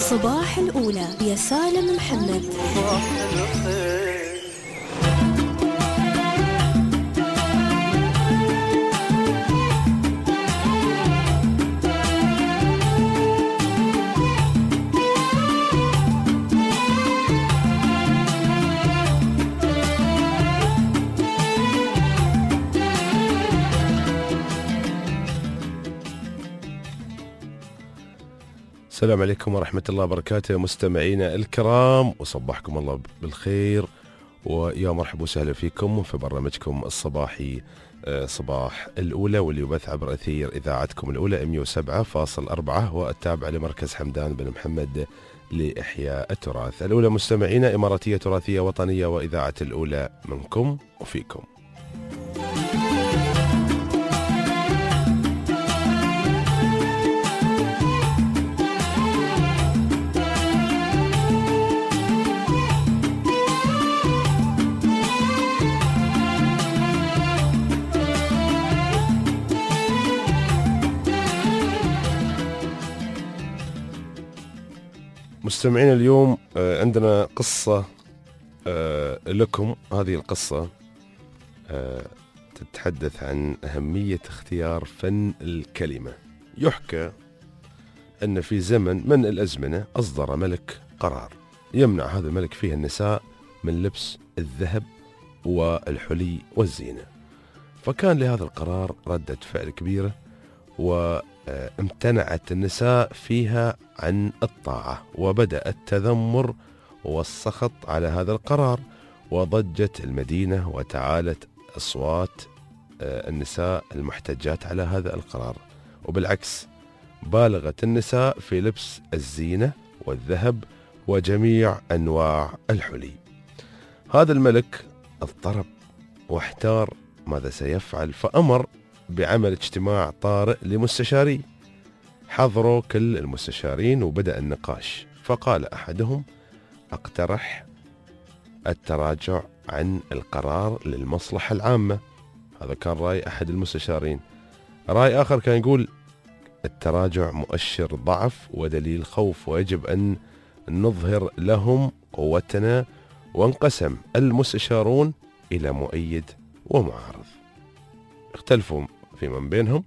صباح الأولى يا سالم محمد. السلام عليكم ورحمة الله وبركاته مستمعينا الكرام، وصبحكم الله بالخير ويا مرحبا وسهلا فيكم في برنامجكم الصباحي صباح الأولى، واللي يبث عبر أثير إذاعتكم الأولى 107.4 والتابع لمركز حمدان بن محمد لإحياء التراث. الأولى مستمعينا إماراتية تراثية وطنية، وإذاعة الأولى منكم وفيكم. مستمعين اليوم عندنا قصة لكم. هذه القصة تتحدث عن أهمية اختيار فن الكلمة. يحكى أن في زمن من الأزمنة أصدر ملك قرار يمنع هذا الملك فيه النساء من لبس الذهب والحلي والزينة، فكان لهذا القرار ردة فعل كبيرة، وامتنعت النساء فيها عن الطاعة، وبدأ التذمر والسخط على هذا القرار، وضجت المدينة وتعالت أصوات النساء المحتجات على هذا القرار، وبالعكس بالغت النساء في لبس الزينة والذهب وجميع أنواع الحلي. هذا الملك اضطرب واحتار ماذا سيفعل، فأمر بعمل اجتماع طارئ لمستشاري. حضروا كل المستشارين وبدأ النقاش، فقال أحدهم: أقترح التراجع عن القرار للمصلحة العامة. هذا كان رأي أحد المستشارين. رأي آخر كان يقول: التراجع مؤشر ضعف ودليل خوف، ويجب أن نظهر لهم قوتنا. وانقسم المستشارون إلى مؤيد ومعارض، اختلفوا في من بينهم.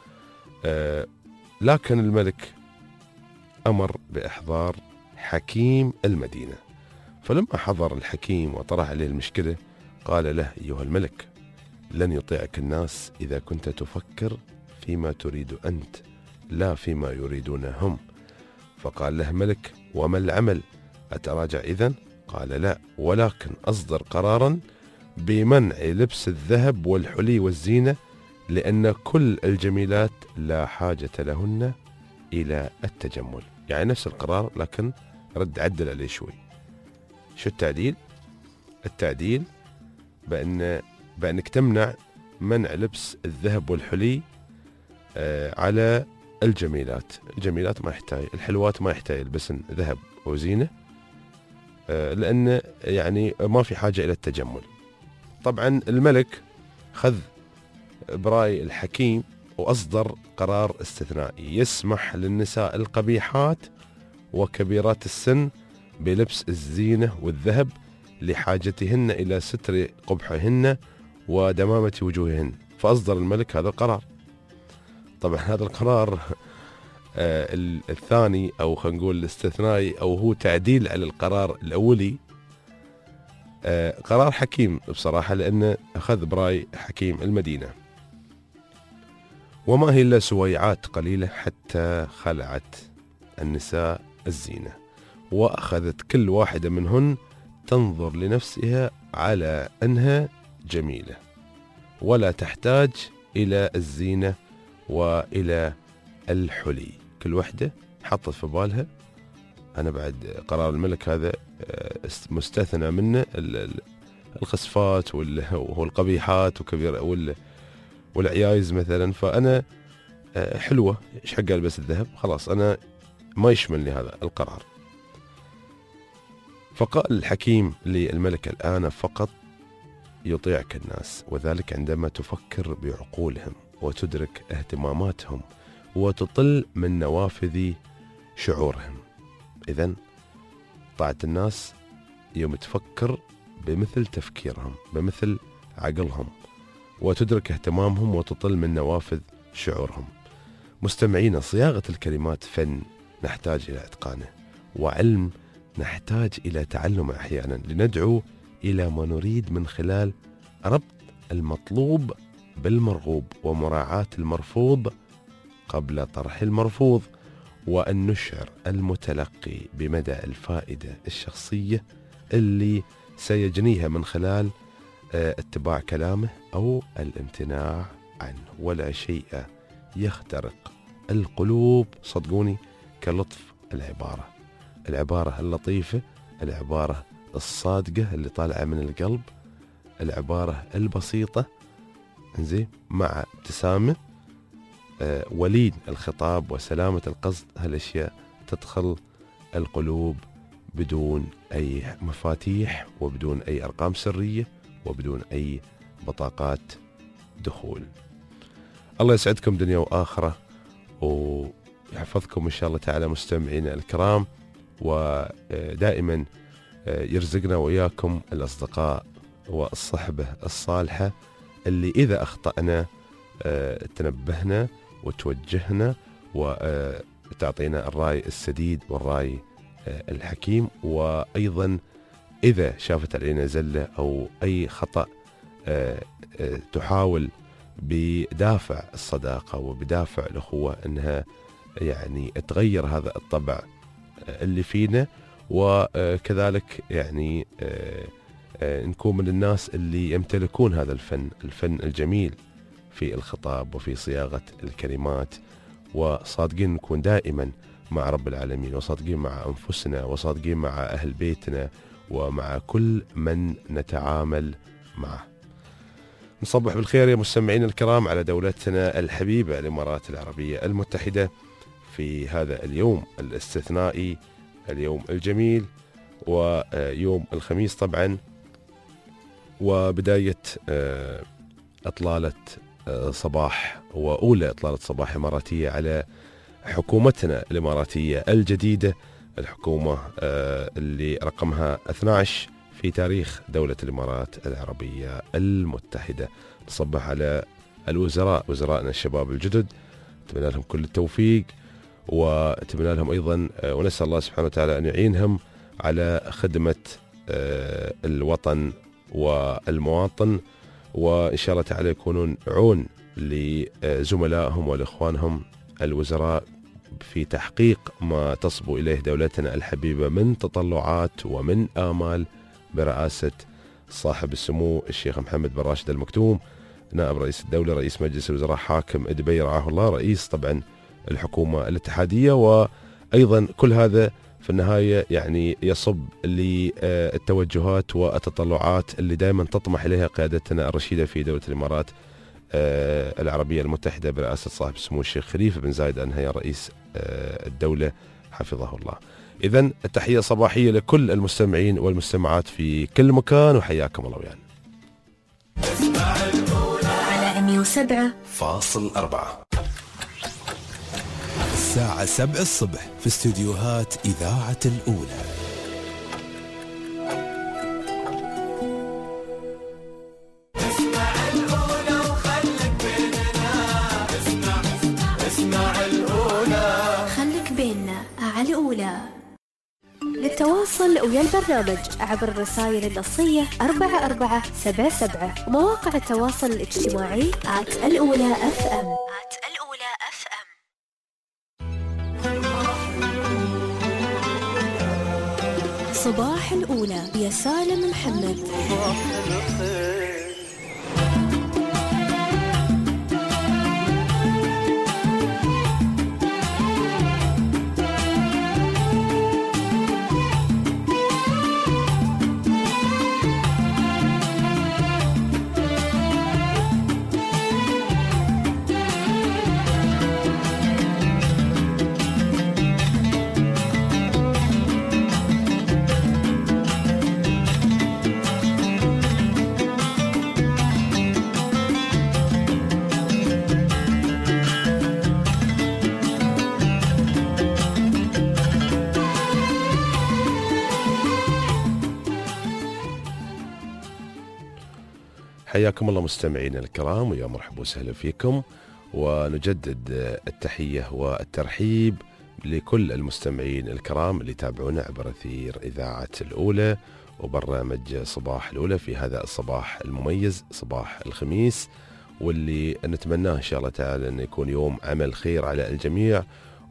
لكن الملك أمر بإحضار حكيم المدينة، فلما حضر الحكيم وطرح عليه المشكلة قال له: أيها الملك، لن يطيعك الناس إذا كنت تفكر فيما تريد أنت لا فيما يريدون هم. فقال له ملك: وما العمل؟ أتراجع إذن؟ قال: لا، ولكن أصدر قرارا بمنع لبس الذهب والحلي والزينة، لأن كل الجميلات لا حاجة لهن إلى التجمل. يعني نفس القرار لكن رد عدل عليه شوي. شو التعديل؟ التعديل بأنك تمنع منع لبس الذهب والحلي على الجميلات. الجميلات ما يحتاج، الحلوات ما يحتاج يلبسن ذهب وزينة، لأن يعني ما في حاجة إلى التجمل. طبعا الملك خذ برأي الحكيم وأصدر قرار استثنائي يسمح للنساء القبيحات وكبيرات السن بلبس الزينة والذهب لحاجتهن إلى ستر قبحهن ودمامة وجوههن. فأصدر الملك هذا القرار. طبعا هذا القرار الثاني، أو خلينا نقول الاستثنائي، أو هو تعديل على القرار الأولي، قرار حكيم بصراحة، لأنه أخذ برأي حكيم المدينة. وما هي إلا سويعات قليلة حتى خلعت النساء الزينة، وأخذت كل واحدة منهن تنظر لنفسها على أنها جميلة ولا تحتاج إلى الزينة وإلى الحلي. كل واحدة حطت في بالها أنا بعد قرار الملك هذا مستثنى منه الخسفات والقبيحات والعيايز مثلا، فأنا حلوة، إيش حق ألبس الذهب؟ خلاص أنا ما يشملني هذا القرار. فقال الحكيم للملك: الآن فقط يطيعك الناس، وذلك عندما تفكر بعقولهم وتدرك اهتماماتهم وتطل من نوافذ شعورهم. إذن طاعة الناس يوم تفكر بمثل تفكيرهم، بمثل عقلهم، وتدرك اهتمامهم وتطل من نوافذ شعورهم. مستمعين، صياغة الكلمات فن نحتاج إلى إتقانه، وعلم نحتاج إلى تعلمه أحيانا لندعو إلى ما نريد من خلال ربط المطلوب بالمرغوب، ومراعاة المرفوض قبل طرح المرفوض، وأن نشعر المتلقي بمدى الفائدة الشخصية اللي سيجنيها من خلال اتباع كلامه أو الامتناع عنه. ولا شيء يخترق القلوب صدقوني كلطف العبارة اللطيفة، العبارة الصادقة اللي طالعة من القلب، العبارة البسيطة انزين مع ابتسامة، ولين الخطاب وسلامة القصد. هالاشياء تدخل القلوب بدون اي مفاتيح، وبدون اي ارقام سرية، وبدون اي بطاقات دخول. الله يسعدكم دنيا واخرة، ويحفظكم ان شاء الله تعالى مستمعينا الكرام، ودائما يرزقنا وإياكم الأصدقاء والصحبة الصالحة اللي إذا أخطأنا تنبهنا وتوجهنا وتعطينا الرأي السديد والرأي الحكيم. وأيضا إذا شافت علينا زلة أو أي خطأ تحاول بدافع الصداقة وبدافع الأخوة أنها يعني تغير هذا الطبع اللي فينا، وكذلك يعني نكون من الناس اللي يمتلكون هذا الفن الجميل في الخطاب وفي صياغة الكلمات، وصادقين نكون دائما مع رب العالمين، وصادقين مع أنفسنا، وصادقين مع أهل بيتنا، ومع كل من نتعامل معه. نصبح بالخير يا مستمعين الكرام على دولتنا الحبيبة الإمارات العربية المتحدة في هذا اليوم الاستثنائي، اليوم الجميل، ويوم الخميس طبعا، وبداية إطلالة صباح وأولى إطلالة صباح إماراتية على حكومتنا الإماراتية الجديدة، الحكومة اللي رقمها 12 في تاريخ دولة الإمارات العربية المتحدة. نصبح على الوزراء، وزرائنا الشباب الجدد، نتمنى لهم كل التوفيق، ونتمنى لهم أيضا ونسأل الله سبحانه وتعالى أن يعينهم على خدمة الوطن والمواطن، وإن شاء الله تعالى يكونون عون لزملائهم والإخوانهم الوزراء في تحقيق ما تصبو إليه دولتنا الحبيبة من تطلعات ومن آمال برئاسة صاحب السمو الشيخ محمد بن راشد المكتوم، نائب رئيس الدولة، رئيس مجلس الوزراء، حاكم دبي رعاه الله، رئيس طبعا الحكومة الاتحادية. وأيضا كل هذا في النهاية يعني يصب للتوجهات والتطلعات اللي دائما تطمح إليها قيادتنا الرشيدة في دولة الإمارات العربية المتحدة برئاسة صاحب السمو الشيخ خليفة بن زايد آل نهيان رئيس الدولة حفظه الله. إذن التحية صباحية لكل المستمعين والمستمعات في كل مكان، وحياكم الله ويانا على 107.4 الساعة 7 الصبح في استديوهات إذاعة الأولى. خلك بيننا على الأولى. للتواصل ويا البرنامج عبر الرسائل النصية 4477 ومواقع التواصل الاجتماعي @الأولى FM. صباح الأولى يا سالم محمد. حياكم الله مستمعينا الكرام، ويا مرحبا وسهلا فيكم، ونجدد التحية والترحيب لكل المستمعين الكرام اللي يتابعونا عبر أثير إذاعة الأولى وبرنامج صباح الأولى في هذا الصباح المميز، صباح الخميس، واللي نتمناه إن شاء الله تعالى أن يكون يوم عمل خير على الجميع.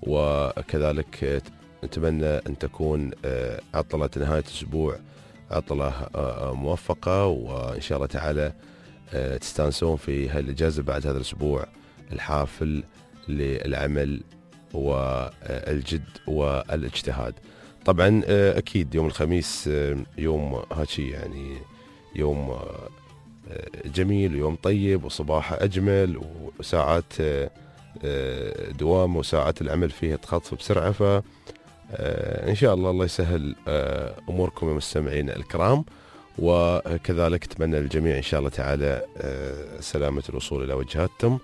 وكذلك نتمنى أن تكون عطلة نهاية الأسبوع عطلة موفقة، وإن شاء الله تعالى تستانسون في هالإجازة بعد هذا الأسبوع الحافل للعمل والجد والاجتهاد. طبعا أكيد يوم الخميس يوم هاتشي، يعني يوم جميل ويوم طيب وصباحه أجمل، وساعات دوام وساعات العمل فيها تخطف بسرعة. ف إن شاء الله يسهل أموركم يا مستمعين الكرام، وكذلك أتمنى للجميع إن شاء الله تعالى سلامة الوصول إلى وجهاتهم،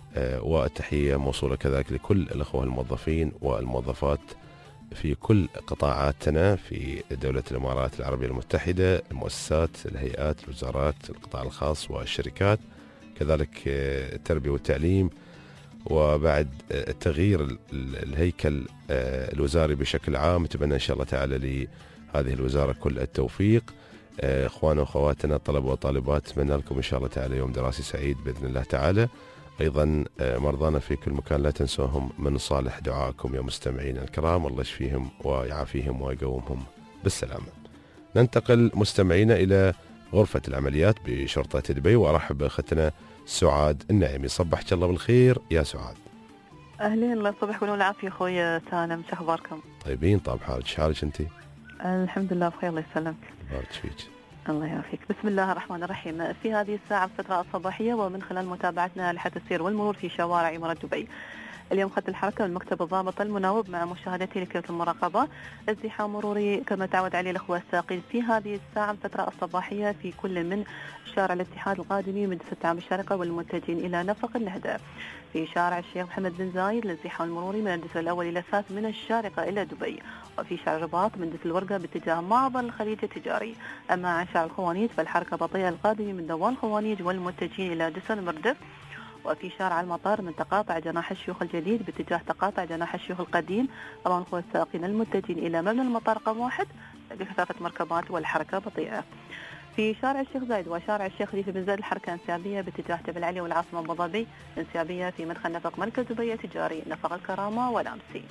والتحية موصولة كذلك لكل الأخوة الموظفين والموظفات في كل قطاعاتنا في دولة الإمارات العربية المتحدة، المؤسسات، الهيئات، الوزارات، القطاع الخاص والشركات، كذلك التربية والتعليم، وبعد التغيير الهيكل الوزاري بشكل عام. نتمنى إن شاء الله تعالى لهذه الوزارة كل التوفيق. إخواننا وأخواتنا طلبة وطالبات، أتمنى لكم إن شاء الله تعالى يوم دراسي سعيد بإذن الله تعالى. أيضا مرضانا في كل مكان لا تنسوهم من صالح دعائكم يا مستمعين الكرام، الله يشفيهم ويعافيهم ويقومهم بالسلامة. ننتقل مستمعينا إلى غرفة العمليات بشرطة دبي، وأرحب بأختنا سعاد النعيمي. صبحك الله بالخير يا سعاد. أهلين، الله يصبحكم بالعافية أخوي سالم، شو أخباركم؟ طيبين. طاب حالك، حالك أنت؟ الحمد لله بخير، الله يسلمك. بارك فيك. الله يعافيك. بسم الله الرحمن الرحيم. في هذه الساعة الفترة الصباحية ومن خلال متابعتنا لحالة السير والمرور في شوارع إمارة دبي، اليوم خط الحركة والمكتب الضابط المناوب مع مشاهدتي لكاميرا المراقبة ازدحام مروري كما تعود عليه الأخوة الساقين في هذه الساعة الفترة الصباحية في كل من شارع الاتحاد القادمين من ستام الشارقة والمتجهين إلى نفق النهدى. في شارع الشيخ محمد بن زايد الازدحام المروري من الدسر الأول إلى الثالث من الشارقة إلى دبي، وفي شارع الرباط من دسر الورقة باتجاه معبر الخليج التجاري. أما عن شارع الخوانيج فالحركة بطيئة القادمين من دوان الخوانيج والمتجهين إلى دسر المردف. وفي شارع المطار من تقاطع جناح الشيوخ الجديد باتجاه تقاطع جناح الشيوخ القديم أمام الأخوة السائقين المتجهين إلى مبنى المطار رقم 1 بكثافة مركبات والحركة بطيئة. في شارع الشيخ زايد وشارع الشيخ خليفة بن زايد الحركة انسيابية باتجاه جبل علي والعاصمة أبو ظبي، انسيابية في مدخل نفق مركز دبي التجاري، نفق الكرامة والأمسي.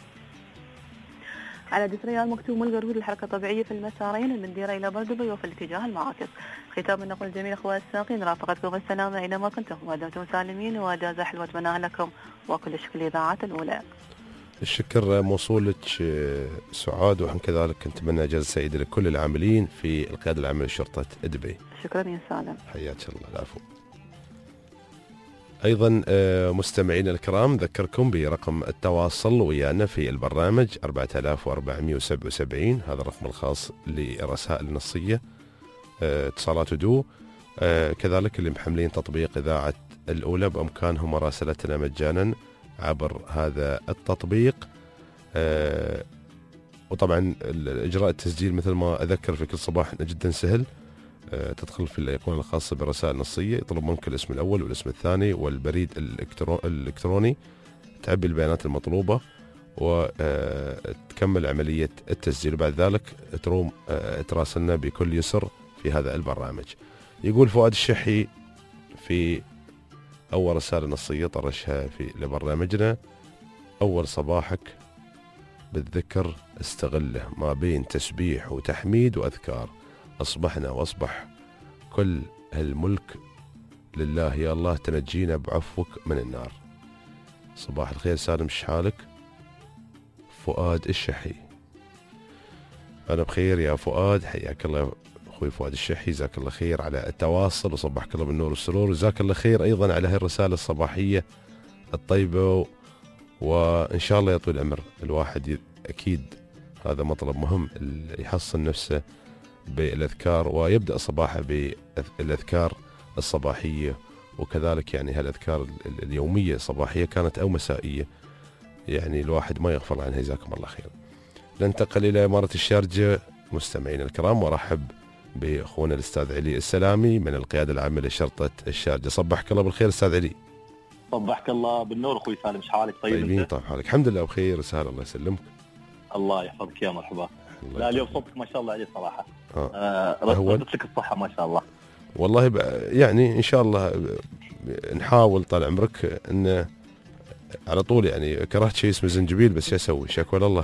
على دسريال مكتوم والقرود الحركة طبيعية في المسارين المنديرة إلى بردبي وفي الاتجاه المعاكس. ختام النقل الجميل أخوة الساقين، رافقتكم السلامة أينما كنتم ودمتم سالمين، وأجازة حلوة أتمناها لكم، وكل الشكر لإذاعة الأولى. الشكر موصولك سعاد، وحن كذلك نتمنى اجازه سعيده لكل العاملين في القياده العامه لشرطه دبي. شكرا يا سالم. حياك الله. العفو. ايضا مستمعينا الكرام ذكركم برقم التواصل ويانا في البرنامج 4477، هذا الرقم الخاص للرسائل النصيه اتصالات ودو. كذلك اللي محملين تطبيق اذاعه الاولى بامكانهم مراسلتنا مجانا عبر هذا التطبيق. وطبعا اجراء التسجيل مثل ما اذكر في كل صباح انه جدا سهل. تدخل في الايقونه الخاصه برسائل نصيه، يطلب منك الاسم الاول والاسم الثاني والبريد الالكتروني، تعبي البيانات المطلوبه وتكمل عمليه التسجيل، وبعد ذلك تروم تراسلنا بكل يسر في هذا البرنامج. يقول فؤاد الشحي في أول رسالة نصية طرشها في لبرنامجنا: أول صباحك بالذكر استغله، ما بين تسبيح وتحميد وأذكار، أصبحنا وأصبح كل هالملك لله، يا الله تنجينا بعفوك من النار. صباح الخير سالم، شحالك؟ فؤاد الشحي. أنا بخير يا فؤاد، حياك الله أخوي فؤاد الشحي، جزاك الله خير على التواصل، وصبحك الله بالنور والسرور، وجزاك الله خير أيضا على هذه الرسالة الصباحية الطيبة، وإن شاء الله يطول العمر الواحد أكيد هذا مطلب مهم، يحصن نفسه بالأذكار ويبدأ صباحه بالأذكار الصباحية، وكذلك يعني هالأذكار اليومية صباحية كانت أو مسائية، يعني الواحد ما يغفل عنها. جزاكم الله خير. ننتقل إلى إمارة الشارجة مستمعين الكرام، وارحب بأخونا الأستاذ علي السلامي من القيادة العامة لشرطة الشارجة. صبحك الله بالخير أستاذ علي. صبحك الله بالنور أخوي سالم، شحالك طيب؟ طيبين طيب حالك؟ الحمد لله بخير وسهل الله يسلمك. الله يحفظك يا مرحبا. لا اليوم صوتك ما شاء الله عليه صراحة. ردت لك الصحة ما شاء الله. والله يعني إن شاء الله نحاول طال عمرك إن على طول يعني كرهت شيء اسمه زنجبيل بس شو اسوي شكوى الله.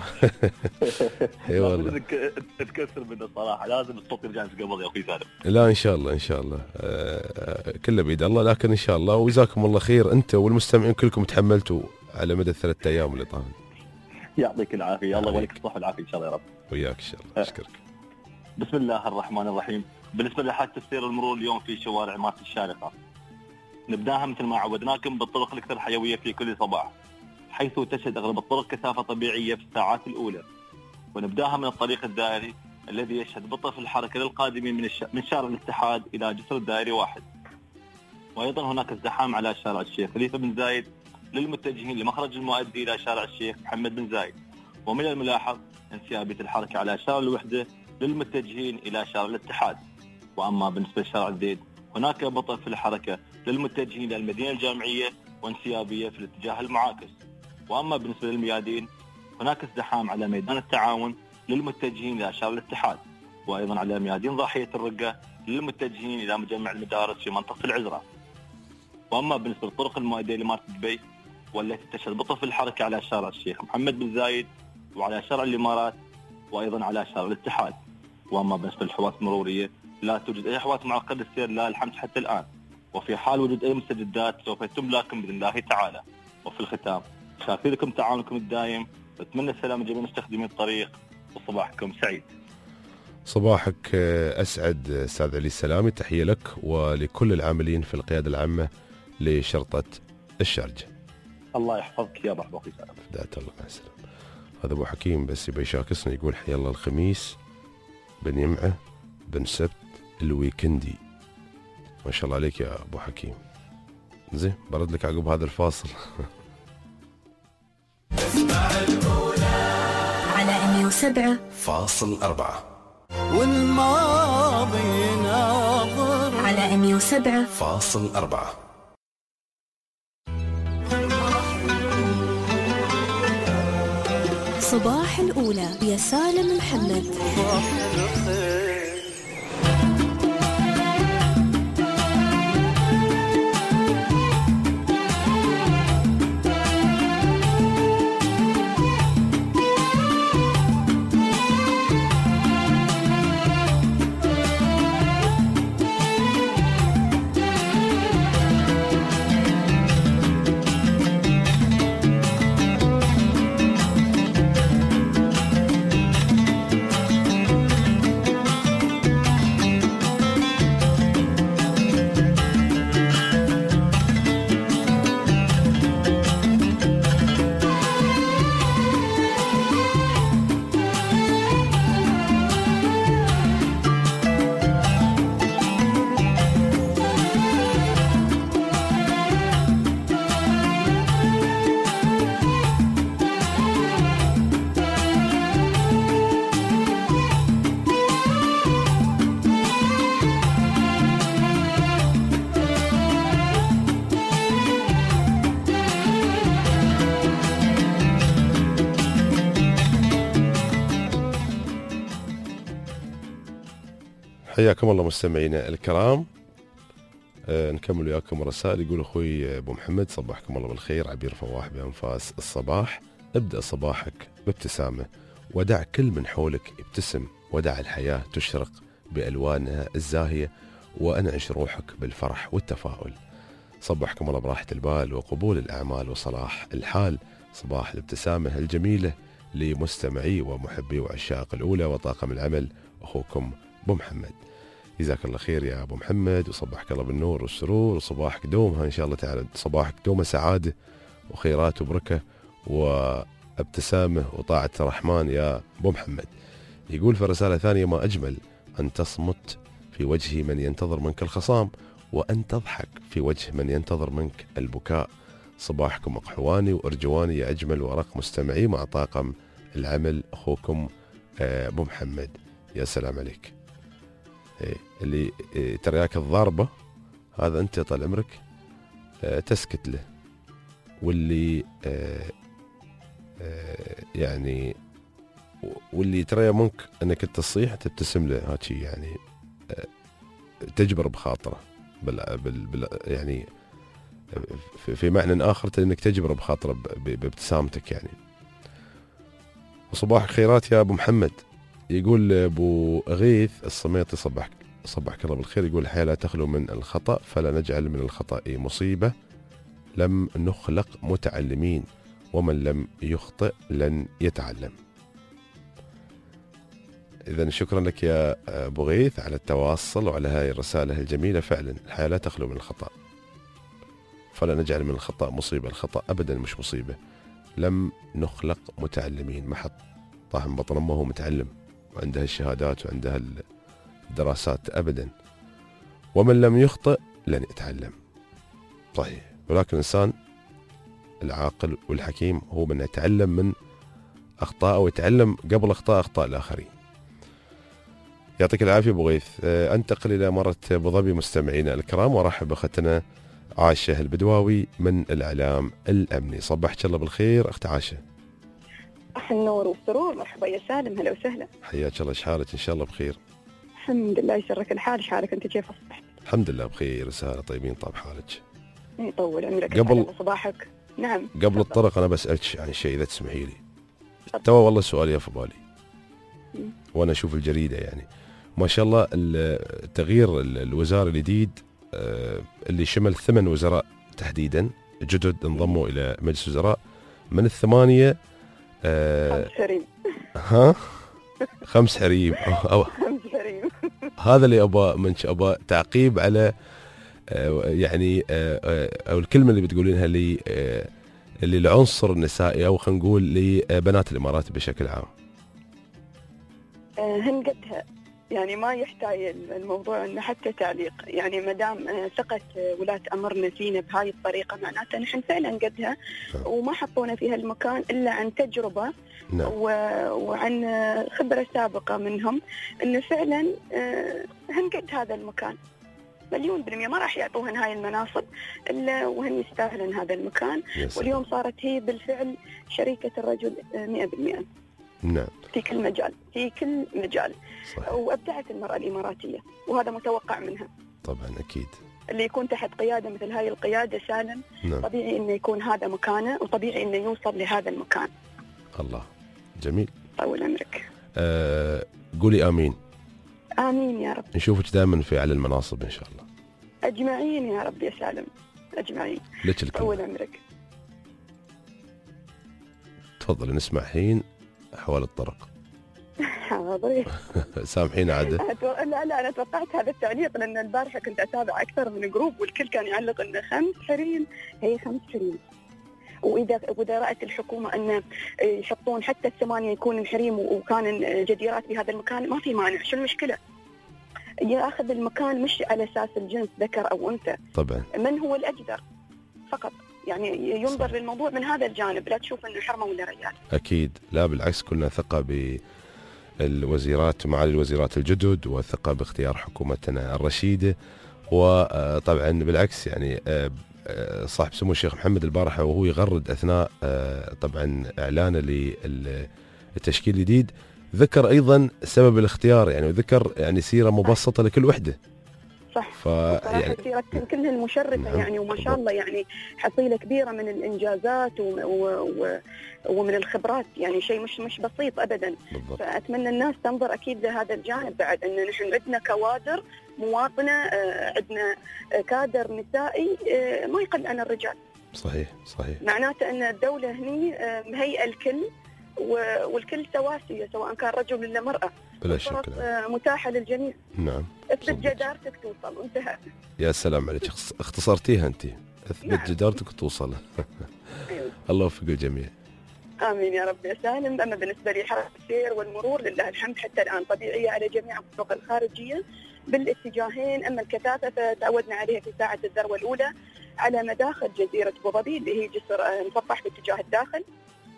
اي والله تكسر منه صراحه، لازم الصوت يرجع قبل يا اخوي سالم. لا ان شاء الله ان شاء الله كله بيد الله، لكن ان شاء الله وجزاكم الله خير انت والمستمعين كلكم تحملتوا على مدى ال3 أيام اللي طافوا. يعطيك العافيه، الله يوليك الصحه والعافيه ان شاء الله يا رب. وياك ان شاء الله. اشكرك. بسم الله الرحمن الرحيم. بالنسبه لحادث السير والمرور اليوم في شوارع مارس الشارقه، نبداها مثل ما عودناكم بالطرق الاكثر حيويه في كل صباح، حيث تشهد اغلب الطرق كثافه طبيعيه في الساعات الاولى، ونبداها من الطريق الدائري الذي يشهد بطء في الحركه للقادمين من شارع الاتحاد الى جسر الدائري 1، وايضا هناك ازدحام على شارع الشيخ خليفه بن زايد للمتجهين لمخرج المؤدي الى شارع الشيخ محمد بن زايد، ومن الملاحظ انسيابيه الحركه على شارع الوحده للمتجهين الى شارع الاتحاد. واما بالنسبه لشارع الزيد هناك بطء في الحركه للمتجهين الى المدينه الجامعيه وانسيابيه في الاتجاه المعاكس. واما بالنسبه للميادين هناك ازدحام على ميدان التعاون للمتجهين الى شارع الاتحاد، وايضا على ميادين ضاحيه الرقه للمتجهين الى مجمع المدارس في منطقه العزره. واما بالنسبه للطرق المؤديه لمارس دبي والتي تشهد بطء في الحركه على شارع الشيخ محمد بن زايد وعلى شارع الامارات وايضا على شارع الاتحاد. واما بالنسبه للحوادث المروريه لا توجد اي حوادث معقده السير لا الحمد حتى الان، وفي حال وجود اي مستجدات سوف يتم لكم باذن الله تعالى. وفي الختام شاكر لكم تعاونكم الدائم، واتمنى السلام لجميع مستخدمين الطريق وصباحكم سعيد. صباحك اسعد استاذ علي السلامي، تحيه لك ولكل العاملين في القياده العامه لشرطه الشارجه. الله يحفظك يا مرحبا اخوي سالم. فداة الله مع السلامه. هذا ابو حكيم بس يبي يشاكسني يقول حي الله الخميس بن يمعه بن سبت الويكندي. ما شاء الله عليك يا ابو حكيم. زين برد لك عقب هذا الفاصل. على 107.4 والماضي ناظر على 107.4. صباح الأولى يا سالم محمد. حياكم الله مستمعينا الكرام. نكمل وياكم الرسائل. يقول اخوي ابو محمد صبحكم الله بالخير، عبير فواح بانفاس الصباح. ابدا صباحك بابتسامه ودع كل من حولك يبتسم، ودع الحياه تشرق بالوانها الزاهيه، وانعش روحك بالفرح والتفاؤل. صبحكم الله براحه البال وقبول الاعمال وصلاح الحال. صباح الابتسامه الجميله لمستمعي ومحبي وعشاق الاولى وطاقم العمل، اخوكم ابو محمد. جزاك الله خير يا ابو محمد، وصبحك الله بالنور والسرور، وصباحك دومها ان شاء الله تعالى، صباحك دومه سعاده وخيرات وبركه وابتسامه وطاعه الرحمن يا ابو محمد. يقول في رساله ثانيه: ما اجمل ان تصمت في وجه من ينتظر منك الخصام، وان تضحك في وجه من ينتظر منك البكاء. صباحكم اقحواني وارجواني يا اجمل وارق مستمعي مع طاقم العمل، اخوكم ابو محمد. يا سلام عليك. اللي ترياك الضاربة هذا أنت طال عمرك تسكت له، واللي يعني واللي ترى ممكن أنك تصيح تبتسم له هاتشي، يعني تجبر بخاطره يعني في معنى آخر أنك تجبر بخاطره بابتسامتك يعني. وصباح الخيرات يا أبو محمد، يقول أبو غيث الصميطي صبحك الله بالخير، يقول الحياة لا تخلو من الخطأ، فلا نجعل من الخطأ مصيبة، لم نخلق متعلمين، ومن لم يخطئ لن يتعلم. إذن شكرا لك يا أبو غيث على التواصل وعلى هذه الرسالة الجميلة. فعلا الحياة لا تخلو من الخطأ، فلا نجعل من الخطأ مصيبة، الخطأ أبدا مش مصيبة. لم نخلق متعلمين، ما حط طاحن بطن أمه هو متعلم وعنده الشهادات وعنده الدراسات أبدا. ومن لم يخطئ لن يتعلم، صحيح. ولكن الإنسان العاقل والحكيم هو من يتعلم من أخطاءه ويتعلم قبل أخطاء الآخرين. يعطيك العافية أبو غيث. أنتقل إلى مرة أبو ظبي مستمعينا الكرام، وأرحب بأختنا عاشة البدواوي من الإعلام الأمني. صبحك الله بالخير أخت عاشة. صباح النور والسرور، مرحبا يا سالم، هلا وسهلا. حياك الله، شحالك؟ إن شاء الله بخير. الحمد لله يسرك الحال، شحالك أنت كيف أصبحت؟ الحمد لله بخير، رسالة طيبين. طاب حالك؟ يطول عمرك. قبل صباحك. نعم قبل الطرق أنا بسألك عن شيء إذا تسمحي لي. توا والله سؤال يا في بالي وأنا أشوف الجريدة، يعني ما شاء الله التغيير الوزاري الجديد اللي شمل 8 وزراء تحديدا جدد انضموا إلى مجلس الوزراء، من الثمانية 5 حريم. ها 5 حريم 5 حريم. هذا اللي أبا تعقيب على يعني أو الكلمة اللي بتقولينها لي اللي العنصر النسائي، أو خلينا نقول لبنات الإمارات بشكل عام. هنقدها يعني ما يحتاج الموضوع انه حتى تعليق، يعني ما دام ثقت ولاة امرنا فينا بهاي الطريقه معناته نحن فعلا قدها، وما حطونا في هالمكان الا عن تجربه وعن خبره سابقه منهم انه فعلا هنقد هذا المكان. 1,000,000% ما راح يعطوهن هاي المناصب الا وهن يستاهلن هذا المكان. واليوم صارت هي بالفعل شريكه الرجل 100%. نعم. في كل مجال صحيح. وابدعت المرأة الإماراتية وهذا متوقع منها طبعا أكيد. اللي يكون تحت قيادة مثل هاي القيادة سالم، نعم. طبيعي إنه يكون هذا مكانه، وطبيعي إنه يوصل لهذا المكان. الله جميل. طول عمرك. قولي آمين. آمين يا رب. نشوفك دائما في على المناصب إن شاء الله. أجمعين يا رب يا سالم، أجمعين. لك الكلمة. طول عمرك. تفضل نسمع حين أحوال الطرق. حاضر. سامحين عادة. لا أنا توقعت هذا التعليق لأن البارحة كنت أتابع أكثر من جروب والكل كان يعلق إنه 5 حريم، هي 5 حريم. وإذا رأت الحكومة أن يحطون حتى 8 يكون حريم وكان جديرات بهذا المكان ما في مانع، شو المشكلة؟ يأخذ المكان مش على أساس الجنس ذكر أو أنثى. طبعا. من هو الأجدر فقط، يعني ينظر صح. للموضوع من هذا الجانب، لا تشوف إنه حرمة ولا رجال. أكيد لا بالعكس، كلنا ثقة بالوزيرات معالي الوزيرات الجدد، وثقة باختيار حكومتنا الرشيدة. وطبعا بالعكس يعني صاحب سمو الشيخ محمد البارحة وهو يغرد أثناء طبعا إعلانه للتشكيل الجديد ذكر أيضا سبب الاختيار، يعني وذكر يعني سيرة مبسطة لكل وحدة. صح. يعني سيرة كلها المشرفة. نعم. يعني وما شاء الله يعني حصيلة كبيرة من الإنجازات ومن الخبرات، يعني شيء مش بسيط أبدا. بالضبط. فأتمنى الناس تنظر أكيد لهذا الجانب بعد، أن نحن عندنا كوادر مواطنة، عندنا كادر نسائي ما يقل عن الرجال. صحيح. معناته أن الدولة هني مهيئة الكل والكل سواسية سواء كان رجل ولا مرأة. بلا شك. متاحة للجميع. نعم. اثبت جدارتك توصل وانتهى. يا سلام عليك، اختصرتيها انت. اثبت نعم. جدارتك وتوصل. أيوه. الله يوفق الجميع. امين يا رب يا سالم. اما بالنسبه لي حركه السير والمرور لله الحمد حتى الان طبيعيه على جميع الطرق الخارجيه بالاتجاهين. اما الكثافه فتعودنا عليها في ساعه الذروه الاولى على مداخل جزيره ابو ظبي اللي هي جسر مسطح باتجاه الداخل،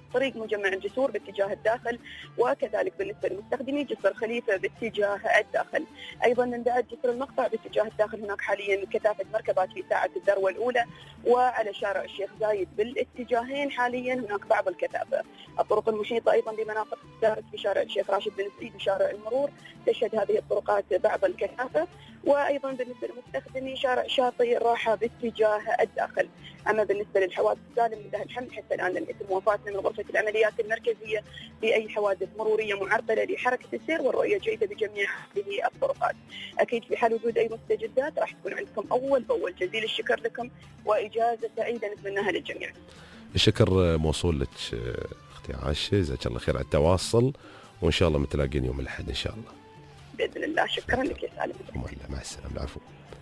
طريق مجمع الجسور باتجاه الداخل، وكذلك بالنسبة لمستخدمي جسر خليفة باتجاه الداخل. أيضا من بعد جسر المقطع باتجاه الداخل هناك حاليا كثافة مركبات في ساعة الذروة الأولى، وعلى شارع الشيخ زايد بالاتجاهين حاليا هناك بعض الكثافة. الطرق المشيطة أيضا بمناطق الدارس في شارع الشيخ راشد بن سعيد وشارع المرور تشهد هذه الطرقات بعض الكثافة. وأيضا بالنسبة لمستخدمي شارع شاطئ الراحة باتجاه الداخل. أما بالنسبة للحوادث سالم لله الحمد حتى الآن لم يتم وفاتنا من غرفة العمليات المركزية بأي حوادث مرورية معرقلة لحركة السير، والرؤية جيدة بجميع هذه الطرقات. أكيد في حال وجود أي مستجدات راح تكون عندكم أول بأول. جزيل الشكر لكم وإجازة سعيدة نتمناها للجميع. الشكر موصول لك أختي عاشة، جزاك الله خير على التواصل، وإن شاء الله متلاقين يوم الأحد إن شاء الله بإذن الله. شكرا لك يا سالم. مع السلامة. العفو.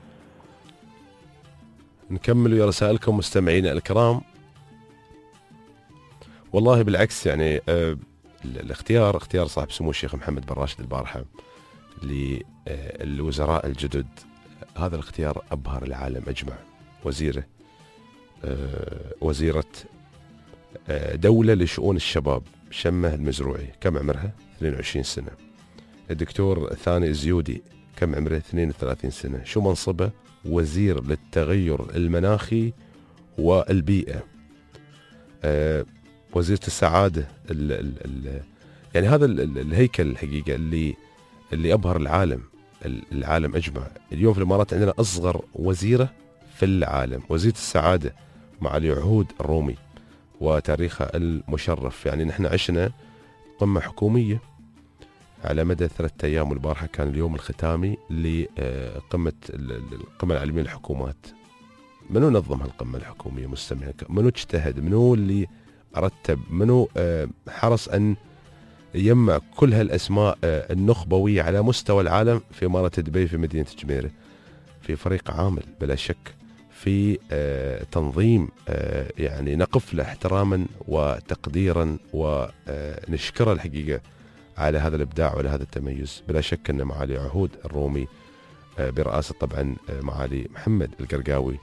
نكمل ويا رسائلكم مستمعينا الكرام. والله بالعكس يعني الاختيار اختيار صاحب سمو الشيخ محمد بن راشد البارحة للوزراء الجدد، هذا الاختيار أبهر العالم أجمع. وزيرة وزيرة دولة لشؤون الشباب شمه المزروعي، كم عمرها؟ 22 سنة. الدكتور ثاني الزيودي كم عمره؟ 32 سنة. شو منصبه؟ وزير للتغير المناخي والبيئة. وزيرة السعادة. يعني هذا الهيكل الحقيقة اللي أبهر العالم أجمع. اليوم في الإمارات عندنا أصغر وزيرة في العالم، وزيرة السعادة معالي عهود الرومي وتاريخها المشرف. يعني نحن عشنا قمة حكومية على مدى 3 أيام، والبارحة كان اليوم الختامي لقمة القمة العالمية للحكومات. منو نظم هالقمة الحكومية مستمعين؟ منو اجتهد؟ منو اللي رتب؟ منو حرص أن يجمع كل هالأسماء النخبوية على مستوى العالم في إمارة دبي في مدينة جميرة؟ في فريق عامل بلا شك، في تنظيم يعني نقف له احتراما وتقديرا ونشكره الحقيقة على هذا الإبداع وعلى هذا التميز. بلا شك أن معالي عهود الرومي برئاسة طبعا معالي محمد القرقاوي،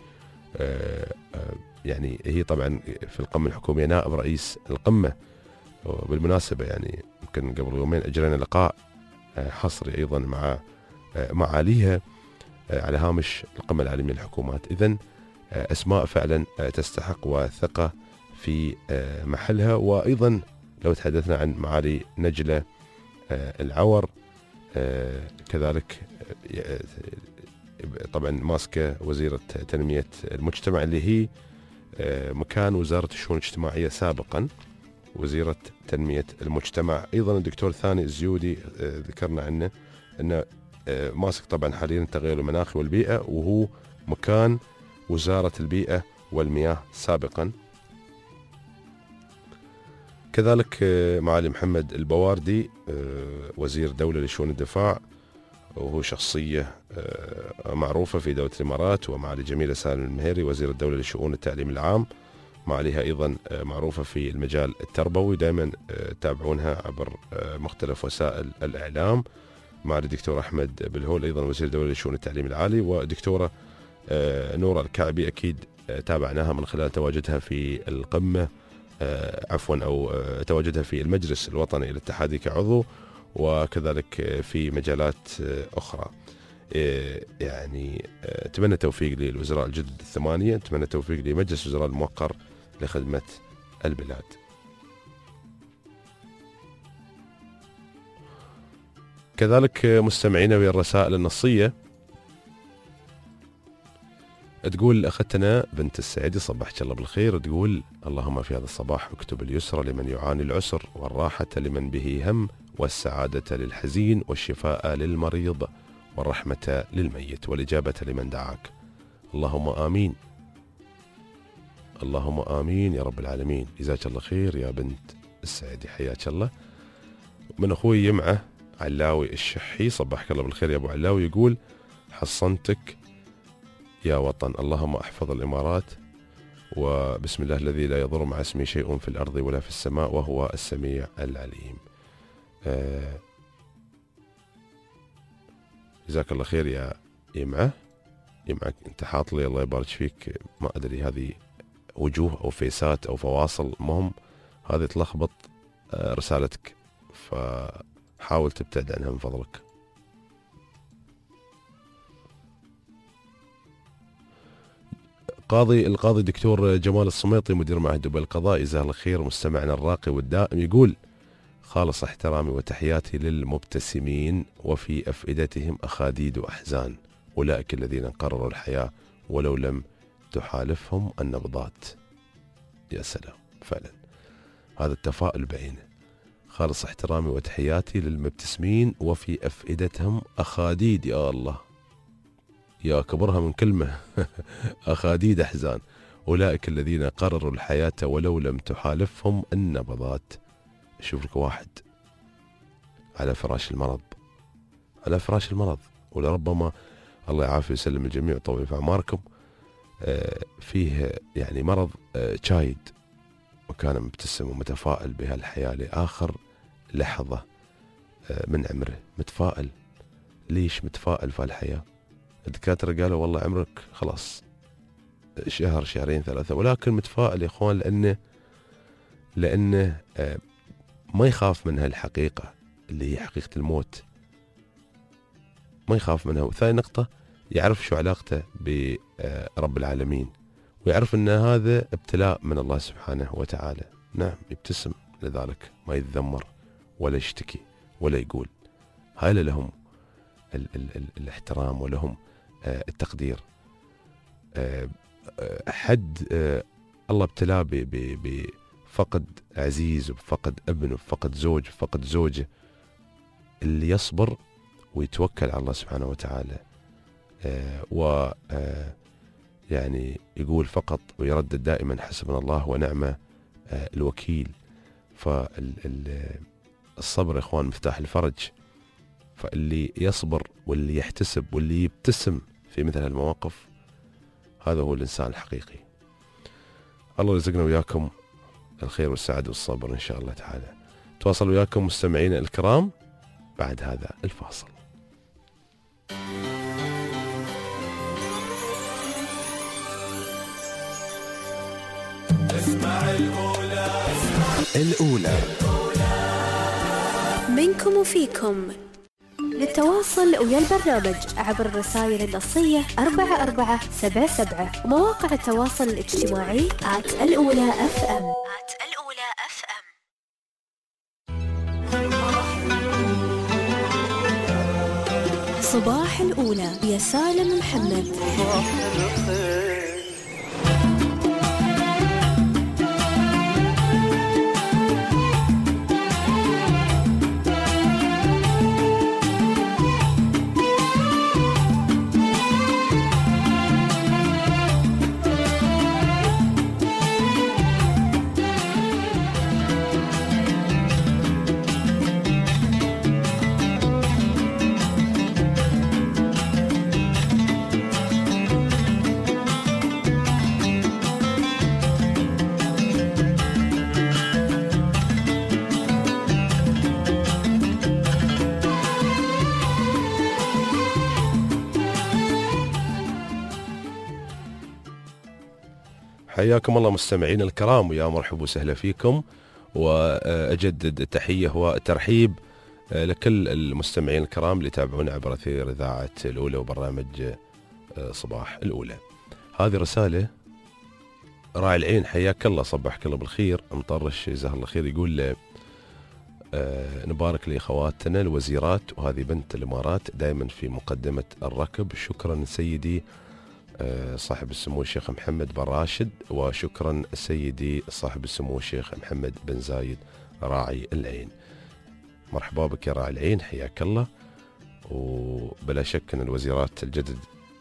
يعني هي طبعا في القمة الحكومية نائب رئيس القمة. وبالمناسبة يعني يمكن قبل يومين أجرينا لقاء حصري أيضا مع معاليها على هامش القمة العالمية للحكومات. إذن أسماء فعلا تستحق وثقة في محلها. وأيضا لو تحدثنا عن معالي نجلة العور كذلك طبعا ماسكة وزيرة تنمية المجتمع اللي هي مكان وزارة الشؤون الاجتماعية سابقا، وزيرة تنمية المجتمع. أيضا الدكتور ثاني الزيودي ذكرنا عنه أنه ماسك طبعا حاليا التغير المناخي والبيئة، وهو مكان وزارة البيئة والمياه سابقا. كذلك معالي محمد البواردي وزير دولة لشؤون الدفاع، وهو شخصية معروفة في دولة الإمارات. ومعالي جميلة سالم المهيري وزير الدولة لشؤون التعليم العام، معاليها أيضا معروفة في المجال التربوي، دائما تابعونها عبر مختلف وسائل الإعلام. معالي الدكتور أحمد بالهول أيضا وزير الدولة لشؤون التعليم العالي. ودكتورة نورة الكعبي أكيد تابعناها من خلال تواجدها في القمة أو تواجدها في المجلس الوطني للاتحادي كعضو، وكذلك في مجالات أخرى. يعني أتمنى توفيق للوزراء الجدد 8، أتمنى توفيق لمجلس الوزراء الموقر لخدمة البلاد. كذلك مستمعينا ويا الرسائل النصية تقول أختنا بنت السعيدي صبحك الله بالخير، تقول اللهم في هذا الصباح اكتب اليسر لمن يعاني العسر، والراحة لمن به هم، والسعادة للحزين، والشفاء للمريض، والرحمة للميت، والإجابة لمن دعاك. اللهم آمين، اللهم آمين يا رب العالمين. جزاك الله خير يا بنت السعيدي، حياك الله. من أخوي يمعه علاوي الشحي صبحك الله بالخير يا أبو علاوي، يقول حصنتك يا وطن، اللهم احفظ الإمارات، وبسم الله الذي لا يضر مع اسمه شيء في الأرض ولا في السماء وهو السميع العليم. جزاك الله خير يا يمعه انت حاط لي الله يبارك فيك، ما أدري هذه وجوه أو فيسات أو فواصل، مهم هذه تلخبط رسالتك، فحاول تبتعد عنها من فضلك. القاضي دكتور جمال الصميطي مدير معهد دبي القضاء، جزاه الله خير، مستمعنا الراقي والدائم، يقول: خالص احترامي وتحياتي للمبتسمين وفي أفئدتهم أخاديد وأحزان، أولئك الذين قرروا الحياة ولو لم تحالفهم النبضات. يا سلام، فعلا هذا التفاؤل بعينه. خالص احترامي وتحياتي للمبتسمين وفي أفئدتهم أخاديد، يا الله يا كبرها من كلمة أخاديد أحزان، أولئك الذين قرروا الحياة ولو لم تحالفهم النبضات. شوف لك واحد على فراش المرض، ولربما الله يعافي ويسلم الجميع ويطول في أعماركم، فيه يعني مرض شايد، وكان مبتسم ومتفائل بهالحياة لآخر لحظة من عمره. متفائل، ليش متفائل في الحياة؟ الدكاترة قالوا والله عمرك خلاص شهر شهرين ثلاثة، ولكن متفائل يا إخوان لأنه ما يخاف من هالحقيقة اللي هي حقيقة الموت، ما يخاف منها. وثاني نقطة، يعرف شو علاقته برب العالمين، ويعرف أن هذا ابتلاء من الله سبحانه وتعالى. نعم، يبتسم لذلك، ما يتذمر ولا يشتكي ولا يقول. هاي لهم الاحترام ولهم التقدير. حد الله ابتلاه بفقد عزيز وبفقد ابن وبفقد زوج وبفقد زوجة، اللي يصبر ويتوكل على الله سبحانه وتعالى و يعني يقول فقط ويردد دائما حسبنا الله ونعم الوكيل. فالصبر يا اخوان مفتاح الفرج، فاللي يصبر واللي يحتسب واللي يبتسم في مثل هالمواقف، هذا هو الإنسان الحقيقي. الله يرزقنا وياكم الخير والسعادة والصبر إن شاء الله تعالى. تواصل وياكم مستمعين الكرام بعد هذا الفاصل. اسمع الأولى منكم وفيكم. للتواصل ويا البرنامج عبر الرسائل النصية 4477 ومواقع التواصل الاجتماعي @الأولى FM. صباح الأولى يا سالم محمد. حياكم الله مستمعين الكرام، ويا مرحبا وسهلا فيكم، وأجدد التحية والترحيب لكل المستمعين الكرام اللي يتابعون عبر أثير إذاعة الأولى وبرنامج صباح الأولى. هذه رسالة راعي العين، حياك الله، صبحك الله بالخير. مطرش جزاه الله خير، يقول نبارك لأخواتنا الوزيرات، وهذه بنت الإمارات دائما في مقدمة الركب. شكرا سيدي صاحب السمو الشيخ محمد بن راشد، وشكرا سيدي صاحب السمو الشيخ محمد بن زايد راعي العين. مرحبا بك يا راعي العين، حياك الله. وبلا شك أن الوزيرات الجدد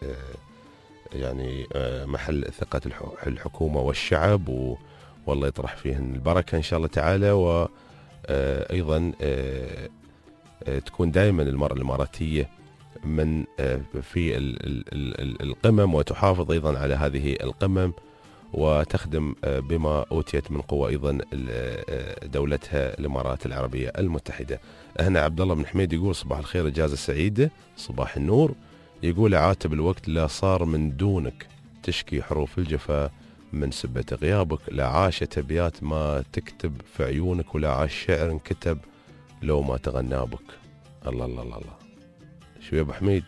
يعني محل ثقة الحكومة والشعب، والله يطرح فيهن البركة إن شاء الله تعالى. وأيضا تكون دائما المرأة الإماراتية من في القمم، وتحافظ أيضا على هذه القمم، وتخدم بما أوتيت من قوة أيضا دولتها الإمارات العربية المتحدة. هنا عبد الله بن حميد يقول صباح الخير، إجازة سعيدة، صباح النور. يقول عاتب الوقت لا صار من دونك، تشكي حروف الجفا من سبة غيابك. لا عاشت أبيات ما تكتب في عيونك، ولا عاش شعر انكتب لو ما تغنى بك. الله الله الله الله، شو يا أبو حميد؟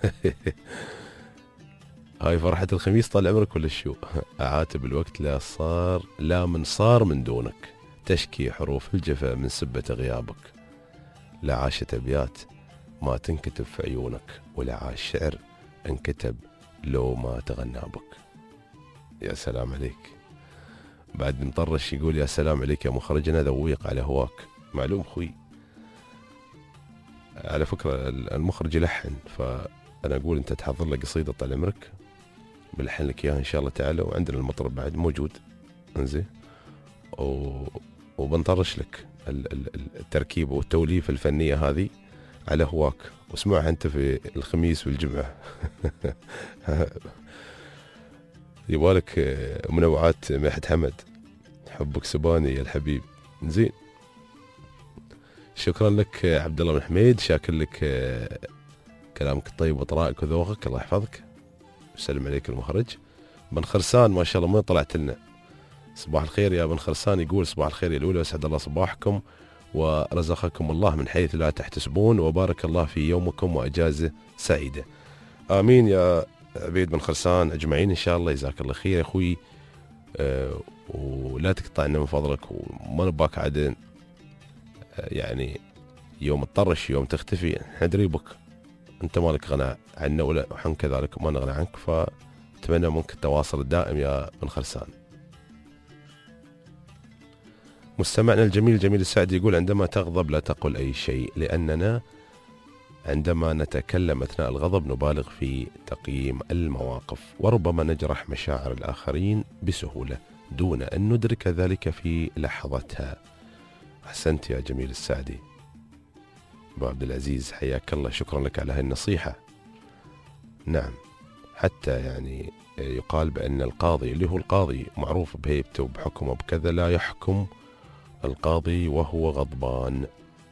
هاي فرحة الخميس طال عمرك ولا شو؟ أعاتب الوقت لا من صار من دونك، تشكي حروف الجفا من سبة غيابك. لا عاشت أبيات ما تنكتب في عيونك، ولا عاش شعر انكتب لو ما تغنى بك. يا سلام عليك. بعد مطرش يقول يا سلام عليك يا مخرجنا، ذويق على هواك. معلوم خوي، على فكرة المخرج يلحن، فأنا أقول أنت تحضر لك قصيدة طال عمرك بلحن لك إياها إن شاء الله تعالى، وعندنا المطرب بعد موجود انزين، وبنطرش لك التركيبة والتوليفة الفنية هذه على هواك، واسمعها أنت في الخميس والجمعة. يبالك منوعات ماحد حمد، حبك سباني يا الحبيب. زين، شكرا لك عبد الله بن حميد، شاكر لك كلامك الطيب وطرائك وذوقك، الله يحفظك. وسلم عليك المخرج. بن خرسان ما شاء الله ما طلعت لنا. صباح الخير يا بن خرسان. يقول صباح الخير يا الأولى، واسعد الله صباحكم ورزقكم الله من حيث لا تحتسبون، وبارك الله في يومكم وأجازة سعيدة. آمين يا عبيد بن خرسان أجمعين إن شاء الله. جزاك الله خير يا أخوي، ولا تقطعنا من فضلك، وما نباك عاد يعني يوم تطرش يوم تختفي ندري بك، أنت مالك غنى عنا ولا وحن كذلك ما نغنى عنك، فأتمنى منك التواصل الدائم يا بن خرسان. مستمعنا الجميل جميل السعد يقول عندما تغضب لا تقل أي شيء، لأننا عندما نتكلم أثناء الغضب نبالغ في تقييم المواقف، وربما نجرح مشاعر الآخرين بسهولة دون أن ندرك ذلك في لحظتها. أحسنت يا جميل السعدي. أبو عبد العزيز حياك الله، شكرا لك على هذه النصيحة. نعم، حتى يعني يقال بأن القاضي اللي هو القاضي معروف بهيبته وبحكمه بكذا، لا يحكم القاضي وهو غضبان.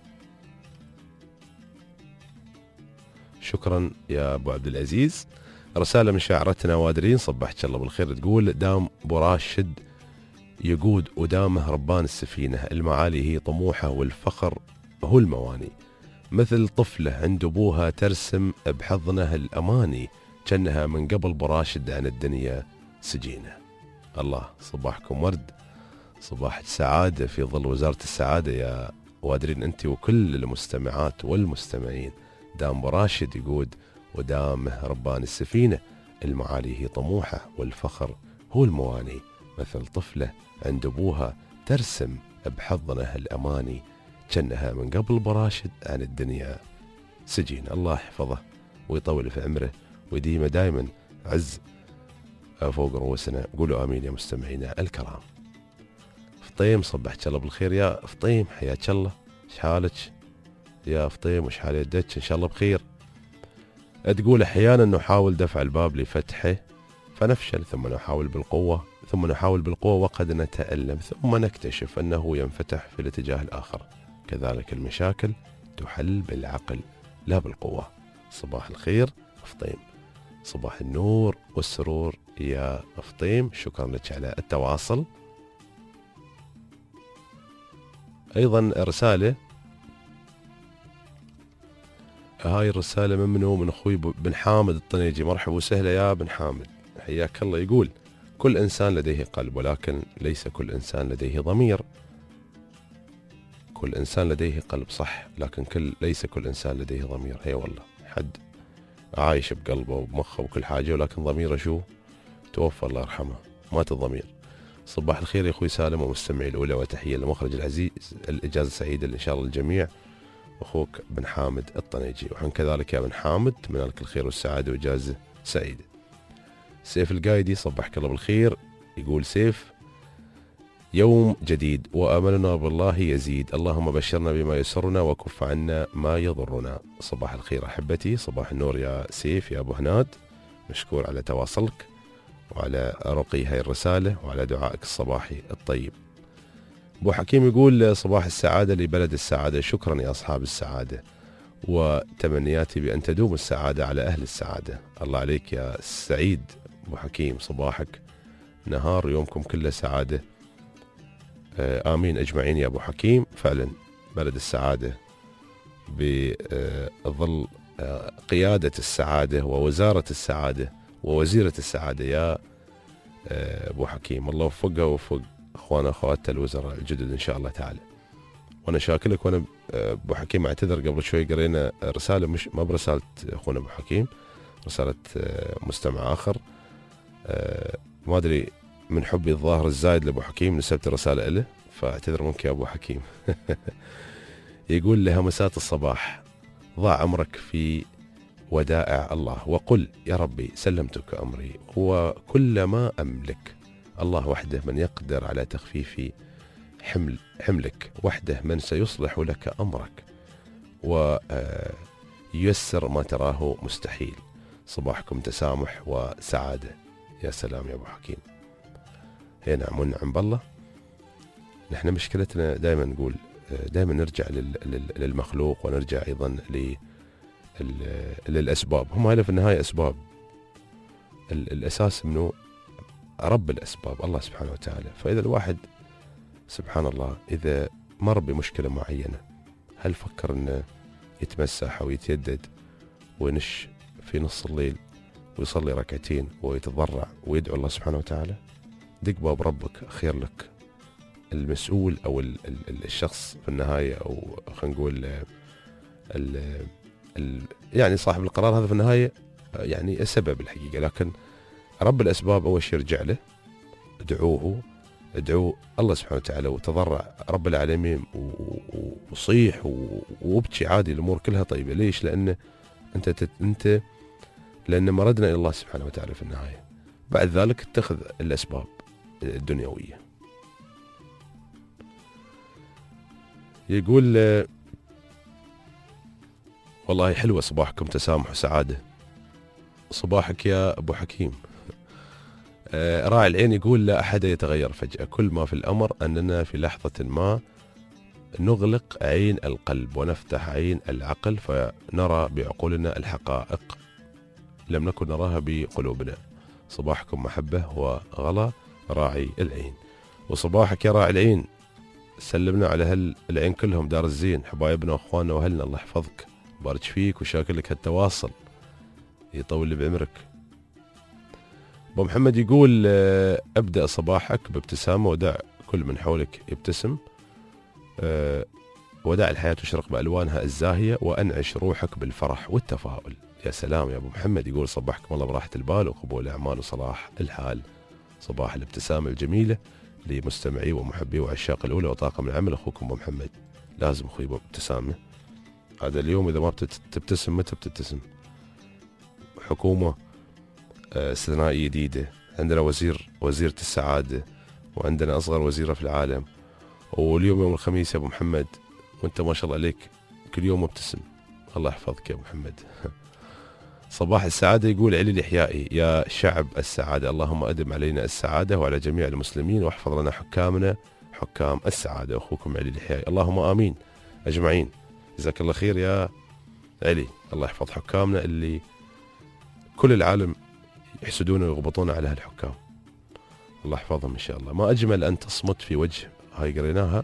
شكرا يا أبو عبد العزيز. رسالة من شاعرتنا وادرين، صبحت الله بالخير، تقول دام أبو راشد يقود ودامه ربان السفينة، المعالي هي طموحه والفخر هو المواني، مثل طفلة عند أبوها ترسم بحضنها الأماني، كأنها من قبل أبو راشد عن الدنيا سجينة. الله، صباحكم ورد، صباح السعادة في ظل وزارة السعادة يا وادرين أنت وكل المستمعات والمستمعين. دام أبو راشد يقود ودامه ربان السفينة، المعالي هي طموحه والفخر هو المواني، مثل طفلة عند أبوها ترسم بحضنها الأماني، كأنها من قبل أبو راشد عن الدنيا سجين. الله يحفظه ويطول في عمره ويديمه دائما عز فوق رؤوسنا. قولوا آمين يا مستمعينا الكرام. فطيم، صبحت الله بالخير يا فطيم، حياك الله، شحالك يا فطيم وشحال يدك؟ إن شاء الله بخير. تقول أحيانا نحاول دفع الباب لفتحه فنفشل، ثم نحاول بالقوة وقد نتألم، ثم نكتشف أنه ينفتح في الاتجاه الآخر. كذلك المشاكل تحل بالعقل لا بالقوة. صباح الخير فطيم، صباح النور والسرور يا فطيم، شكرا لك على التواصل. أيضا رسالة، هاي الرسالة منه من أخوي بن حامد الطنيجي. مرحبا وسهلا يا بن حامد، حياك الله. يقول كل إنسان لديه قلب، ولكن ليس كل إنسان لديه ضمير. كل إنسان لديه قلب صح، لكن ليس كل إنسان لديه ضمير. هي والله، حد عايش بقلبه وبمخه وكل حاجة، ولكن ضميره شو؟ توفى الله يرحمه، مات الضمير. صباح الخير يا أخوي سالم ومستمعي الأولى، وتحية للمخرج العزيز، الإجازة سعيدة إن شاء الله للجميع. أخوك بن حامد الطنيجي، وحن كذلك يا بن حامد أتمنى لك الخير والسعادة وإجازة سعيدة. سيف القايدي، صبحك الله بالخير. يقول سيف يوم جديد وأملنا بالله يزيد، اللهم بشرنا بما يسرنا وكف عنا ما يضرنا. صباح الخير أحبتي، صباح النور يا سيف يا أبو هناد، مشكور على تواصلك وعلى رقي هاي الرسالة وعلى دعائك الصباحي الطيب. أبو حكيم يقول صباح السعادة لبلد السعادة، شكرا يا أصحاب السعادة، وتمنياتي بأن تدوم السعادة على أهل السعادة. الله عليك يا سعيد أبو حكيم، صباحك نهار يومكم كله سعادة. آمين أجمعين يا أبو حكيم. فعلا بلد السعادة بظل قيادة السعادة ووزارة السعادة ووزيرة السعادة يا أبو حكيم. الله وفقها ووفق أخوانا أخواتها الوزراء الجدد إن شاء الله تعالى. وأنا شاكلك. وأنا أبو حكيم أعتذر قبل شوي قرينا رسالة مش ما برسالة أخونا أبو حكيم، رسالة مستمع آخر. ما أدري من حبي الظاهر الزايد لأبو حكيم نسبت الرسالة له، فاعتذر منك يا أبو حكيم. يقول لها مساء الصباح، ضاع عمرك في ودائع الله وقل يا ربي سلمتك أمري وكل ما أملك. الله وحده من يقدر على تخفيف حملك، وحده من سيصلح لك أمرك وييسر ما تراه مستحيل. صباحكم تسامح وسعادة. يا سلام يا أبو حكيم. هي نعم ونعم بالله. نحن مشكلتنا دائما نقول دائما نرجع للمخلوق ونرجع أيضا للأسباب. هم هاي في النهاية أسباب. الأساس منه رب الأسباب الله سبحانه وتعالى. فإذا الواحد سبحان الله إذا مر بمشكلة معينة هل فكر أنه يتمسح أو يتيدد وينش في نص الليل ويصلي ركعتين ويتضرع ويدعو الله سبحانه وتعالى؟ دق باب ربك خير لك. المسؤول أو الشخص في النهاية أو خلينا نقول يعني صاحب القرار هذا في النهاية يعني السبب الحقيقة، لكن رب الأسباب أول شيء ارجع له، ادعوه الله سبحانه وتعالى وتضرع رب العالمين وصيح وابكي عادي. الأمور كلها طيبة. ليش؟ لأن أنت لأن مردنا إلى الله سبحانه وتعالى في النهاية. بعد ذلك اتخذ الأسباب الدنيوية. يقول والله حلوة صباحكم تسامح وسعادة. صباحك يا أبو حكيم. راعي العين يقول لا أحد يتغير فجأة، كل ما في الأمر أننا في لحظة ما نغلق عين القلب ونفتح عين العقل فنرى بعقولنا الحقائق لم نكن نراها بقلوبنا. صباحكم محبة وغلا راعي العين. وصباحك يا راعي العين سلمنا على العين كلهم، دار الزين، حبايبنا واخواننا واهلنا. الله يحفظك بارك فيك وشاكر لك هالتواصل، يطول بعمرك. ابو محمد يقول ابدأ صباحك بابتسامة ودع كل من حولك يبتسم، ودع الحياة تشرق بألوانها الزاهية وأنعش روحك بالفرح والتفاؤل. يا سلام يا ابو محمد. يقول صباحكم الله براحة البال وقبول الأعمال وصلاح الحال. صباح الابتسامة الجميلة لمستمعي ومحبي وعشاق الأولى وطاقم العمل. أخوكم أبو محمد. لازم أخوي ابتسامة. هذا اليوم إذا ما بتبتسم متى بتبتسم؟ حكومة استثنائية جديدة، عندنا وزيرة السعادة، وعندنا أصغر وزيرة في العالم، واليوم يوم الخميس يا أبو محمد وأنت ما شاء الله عليك كل يوم مبتسم. الله يحفظك يا أبو محمد. صباح السعادة يقول علي الإحيائي يا شعب السعادة، اللهم أدم علينا السعادة وعلى جميع المسلمين واحفظ لنا حكامنا حكام السعادة. أخوكم علي الإحيائي. اللهم آمين أجمعين. جزاك الله خير يا علي. الله يحفظ حكامنا اللي كل العالم يحسدون ويغبطون على هالحكام. الله يحفظهم إن شاء الله. ما أجمل أن تصمت في وجه. هاي قريناها.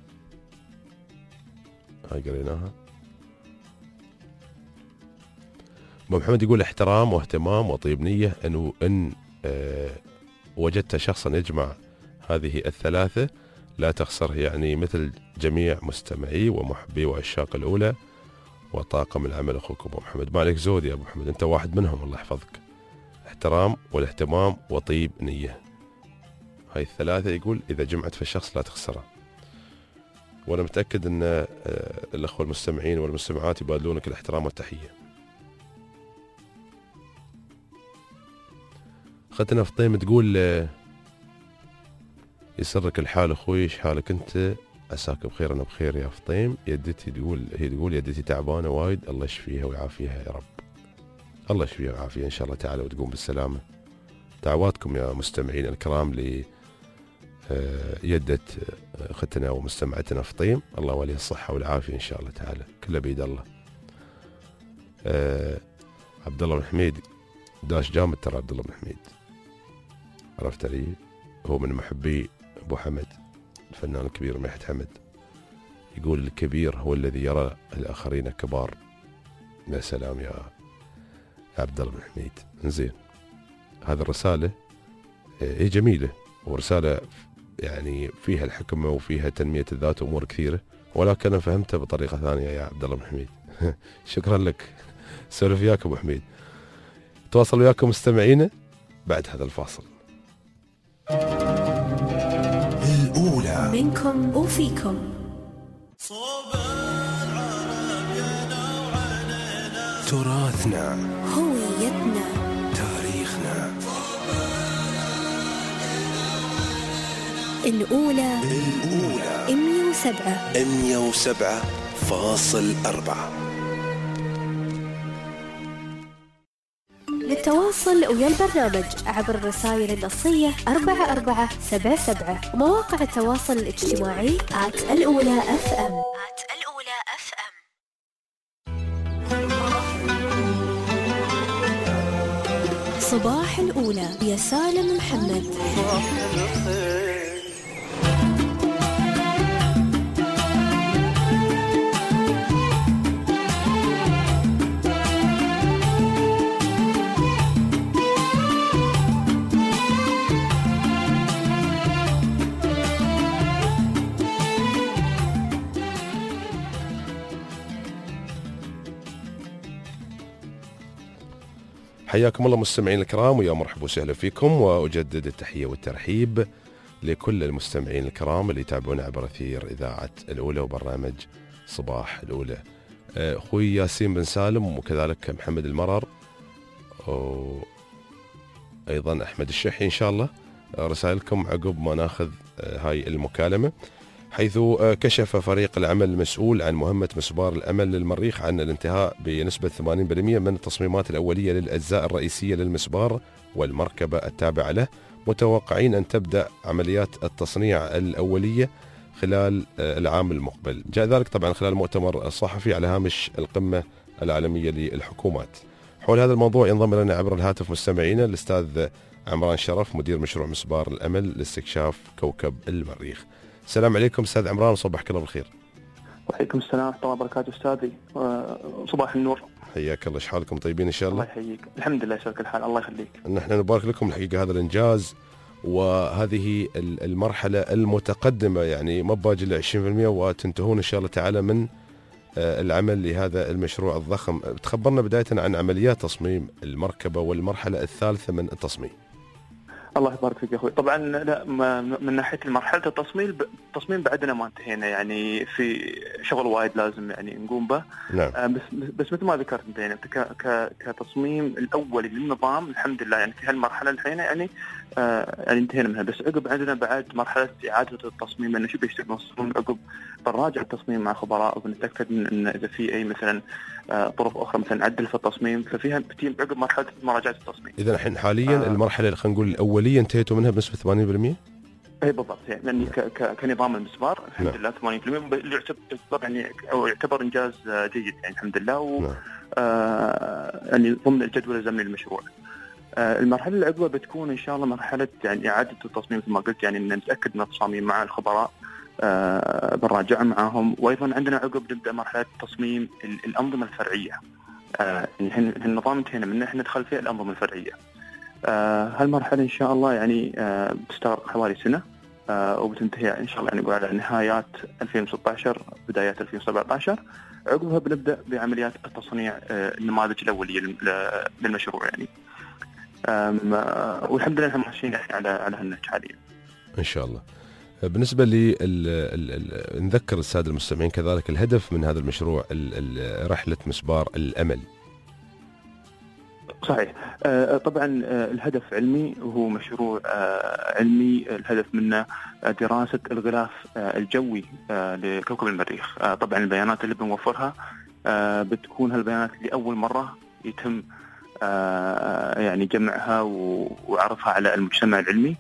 أبو محمد يقول احترام واهتمام وطيب نية. إن وجدت شخصا يجمع هذه الثلاثة لا تخسره، يعني مثل جميع مستمعي ومحبي وعشاق الأولى وطاقم العمل. أخوكم أبو محمد. ما عليك زود يا أبو محمد، أنت واحد منهم. الله يحفظك. احترام والاهتمام وطيب نية، هاي الثلاثة يقول إذا جمعت في الشخص لا تخسره. وأنا متأكد أن الأخوة المستمعين والمستمعات يبادلونك الاحترام والتحية. أختنا فطيم تقول يسرك الحال أخوي، إيش حالك أنت؟ عساك بخير. أنا بخير يا فطيم. يدتي تقول يدتي تعبانة وايد، الله يشفيها ويعافيها يا رب. الله يشفيها ويعافيها إن شاء الله تعالى وتقوم بالسلامة. دعواتكم يا مستمعين الكرام ليدة أختنا ومستمعتنا فطيم، الله وليها الصحة والعافية إن شاء الله تعالى، كله بيد الله. عبد الله بن حميد داش جامد ترى. عبد الله بن حميد عرفت علي؟ هو من محبي أبو حمد الفنان الكبير مدحت حمد، يقول الكبير هو الذي يرى الآخرين كبار. يا سلام يا عبد الله بن حميد. زين، هذه الرسالة هي جميلة، ورسالة يعني فيها الحكمة وفيها تنمية الذات وأمور كثيرة، ولكن أنا فهمتها بطريقة ثانية يا عبد الله بن حميد. شكرا لك، سولف وياك أبو حميد. تواصل وياكم مستمعينا بعد هذا الفاصل. الأولى منكم وفيكم. تراثنا، هويتنا، تاريخنا. الأولى 107.4. للتواصل ويا البرنامج عبر الرسائل النصية 4477 ومواقع التواصل الاجتماعي @الأولى FM. صباح الأولى يا سالم محمد. حياكم الله مستمعين الكرام، ويا مرحبا وسهلا فيكم، وأجدد التحية والترحيب لكل المستمعين الكرام اللي يتابعونا عبر أثير إذاعة الأولى وبرنامج صباح الأولى. أخوي ياسين بن سالم، وكذلك محمد المرر، وأيضا أحمد الشحي إن شاء الله. رسائلكم عقب ما ناخذ هاي المكالمة، حيث كشف فريق العمل المسؤول عن مهمة مسبار الأمل للمريخ عن الانتهاء بنسبة 80% من التصميمات الأولية للأجزاء الرئيسية للمسبار والمركبة التابعة له، متوقعين أن تبدأ عمليات التصنيع الأولية خلال العام المقبل. جاء ذلك طبعا خلال مؤتمر صحفي على هامش القمة العالمية للحكومات. حول هذا الموضوع ينضم لنا عبر الهاتف مستمعينا الأستاذ عمران شرف، مدير مشروع مسبار الأمل لاستكشاف كوكب المريخ. السلام عليكم أستاذ عمران، وصباحك الله بالخير. وعليكم السلام ورحمة الله وبركاته أستاذي، صباح النور. حياك الله، شحالكم طيبين إن شاء الله؟ الله يحييك، الحمد لله شكرا الحال، الله يخليك. نحن نبارك لكم الحقيقة هذا الإنجاز وهذه المرحلة المتقدمة، يعني ما باقي إلا 20% وتنتهون إن شاء الله تعالى من العمل لهذا المشروع الضخم. تخبرنا بداية عن عمليات تصميم المركبة والمرحلة الثالثة من التصميم. الله يبارك فيك يا اخوي. طبعا لا، من ناحيه مرحله التصميم بعدنا ما انتهينا، يعني في شغل وايد لازم يعني نقوم به. نعم. بس مثل ما ذكرت انت، يعني كتصميم الاولي للنظام الحمد لله، يعني في هالمرحله الحين يعني انتهينا منها. بس عقب عندنا بعد مرحله اعاده التصميم، انه شو بيشتغلون عقب بنراجع التصميم مع خبراء وبنتاكد ان اذا في اي مثلا طرق اخرى مثلا نعدل في التصميم، ففيها بتيم عقب مرحله مراجعه التصميم. اذا الحين حاليا المرحله خلينا نقول الاوليه انتهيتوا منها بنسبه 80%؟ اي بالضبط، يعني كنظام المسبار الحمد لله 80%، اللي يعتبر انجاز جيد يعني الحمد لله، يعني ضمن الجدول الزمني للمشروع. المرحله اللي عقبها بتكون ان شاء الله مرحله يعني اعاده التصميم مثل ما قلت، يعني ان نتاكد من التصاميم مع الخبراء، بنراجعها معاهم. وايضا عندنا عقب نبدا مرحله تصميم الانظمه الفرعيه. النظام انتهينا منه، احنا ندخل فيه الانظمه الفرعيه. هالمرحله ان شاء الله يعني بتستغرق حوالي سنه، وبتنتهي ان شاء الله يعني نقول على نهايات 2016 بدايات 2017. عقبها بنبدا بعمليات التصنيع النماذج الاوليه للمشروع يعني. والحمد لله احنا ماشيين على هالنهج حاليا ان شاء الله. بالنسبه لي نذكر الساده المستمعين كذلك الهدف من هذا المشروع، رحله مسبار الامل. صحيح. طبعا الهدف علمي، وهو مشروع علمي الهدف منه دراسة الغلاف الجوي لكوكب المريخ. طبعا البيانات اللي بنوفرها بتكون هالبيانات لأول مرة يتم يعني جمعها وعرضها على المجتمع العلمي.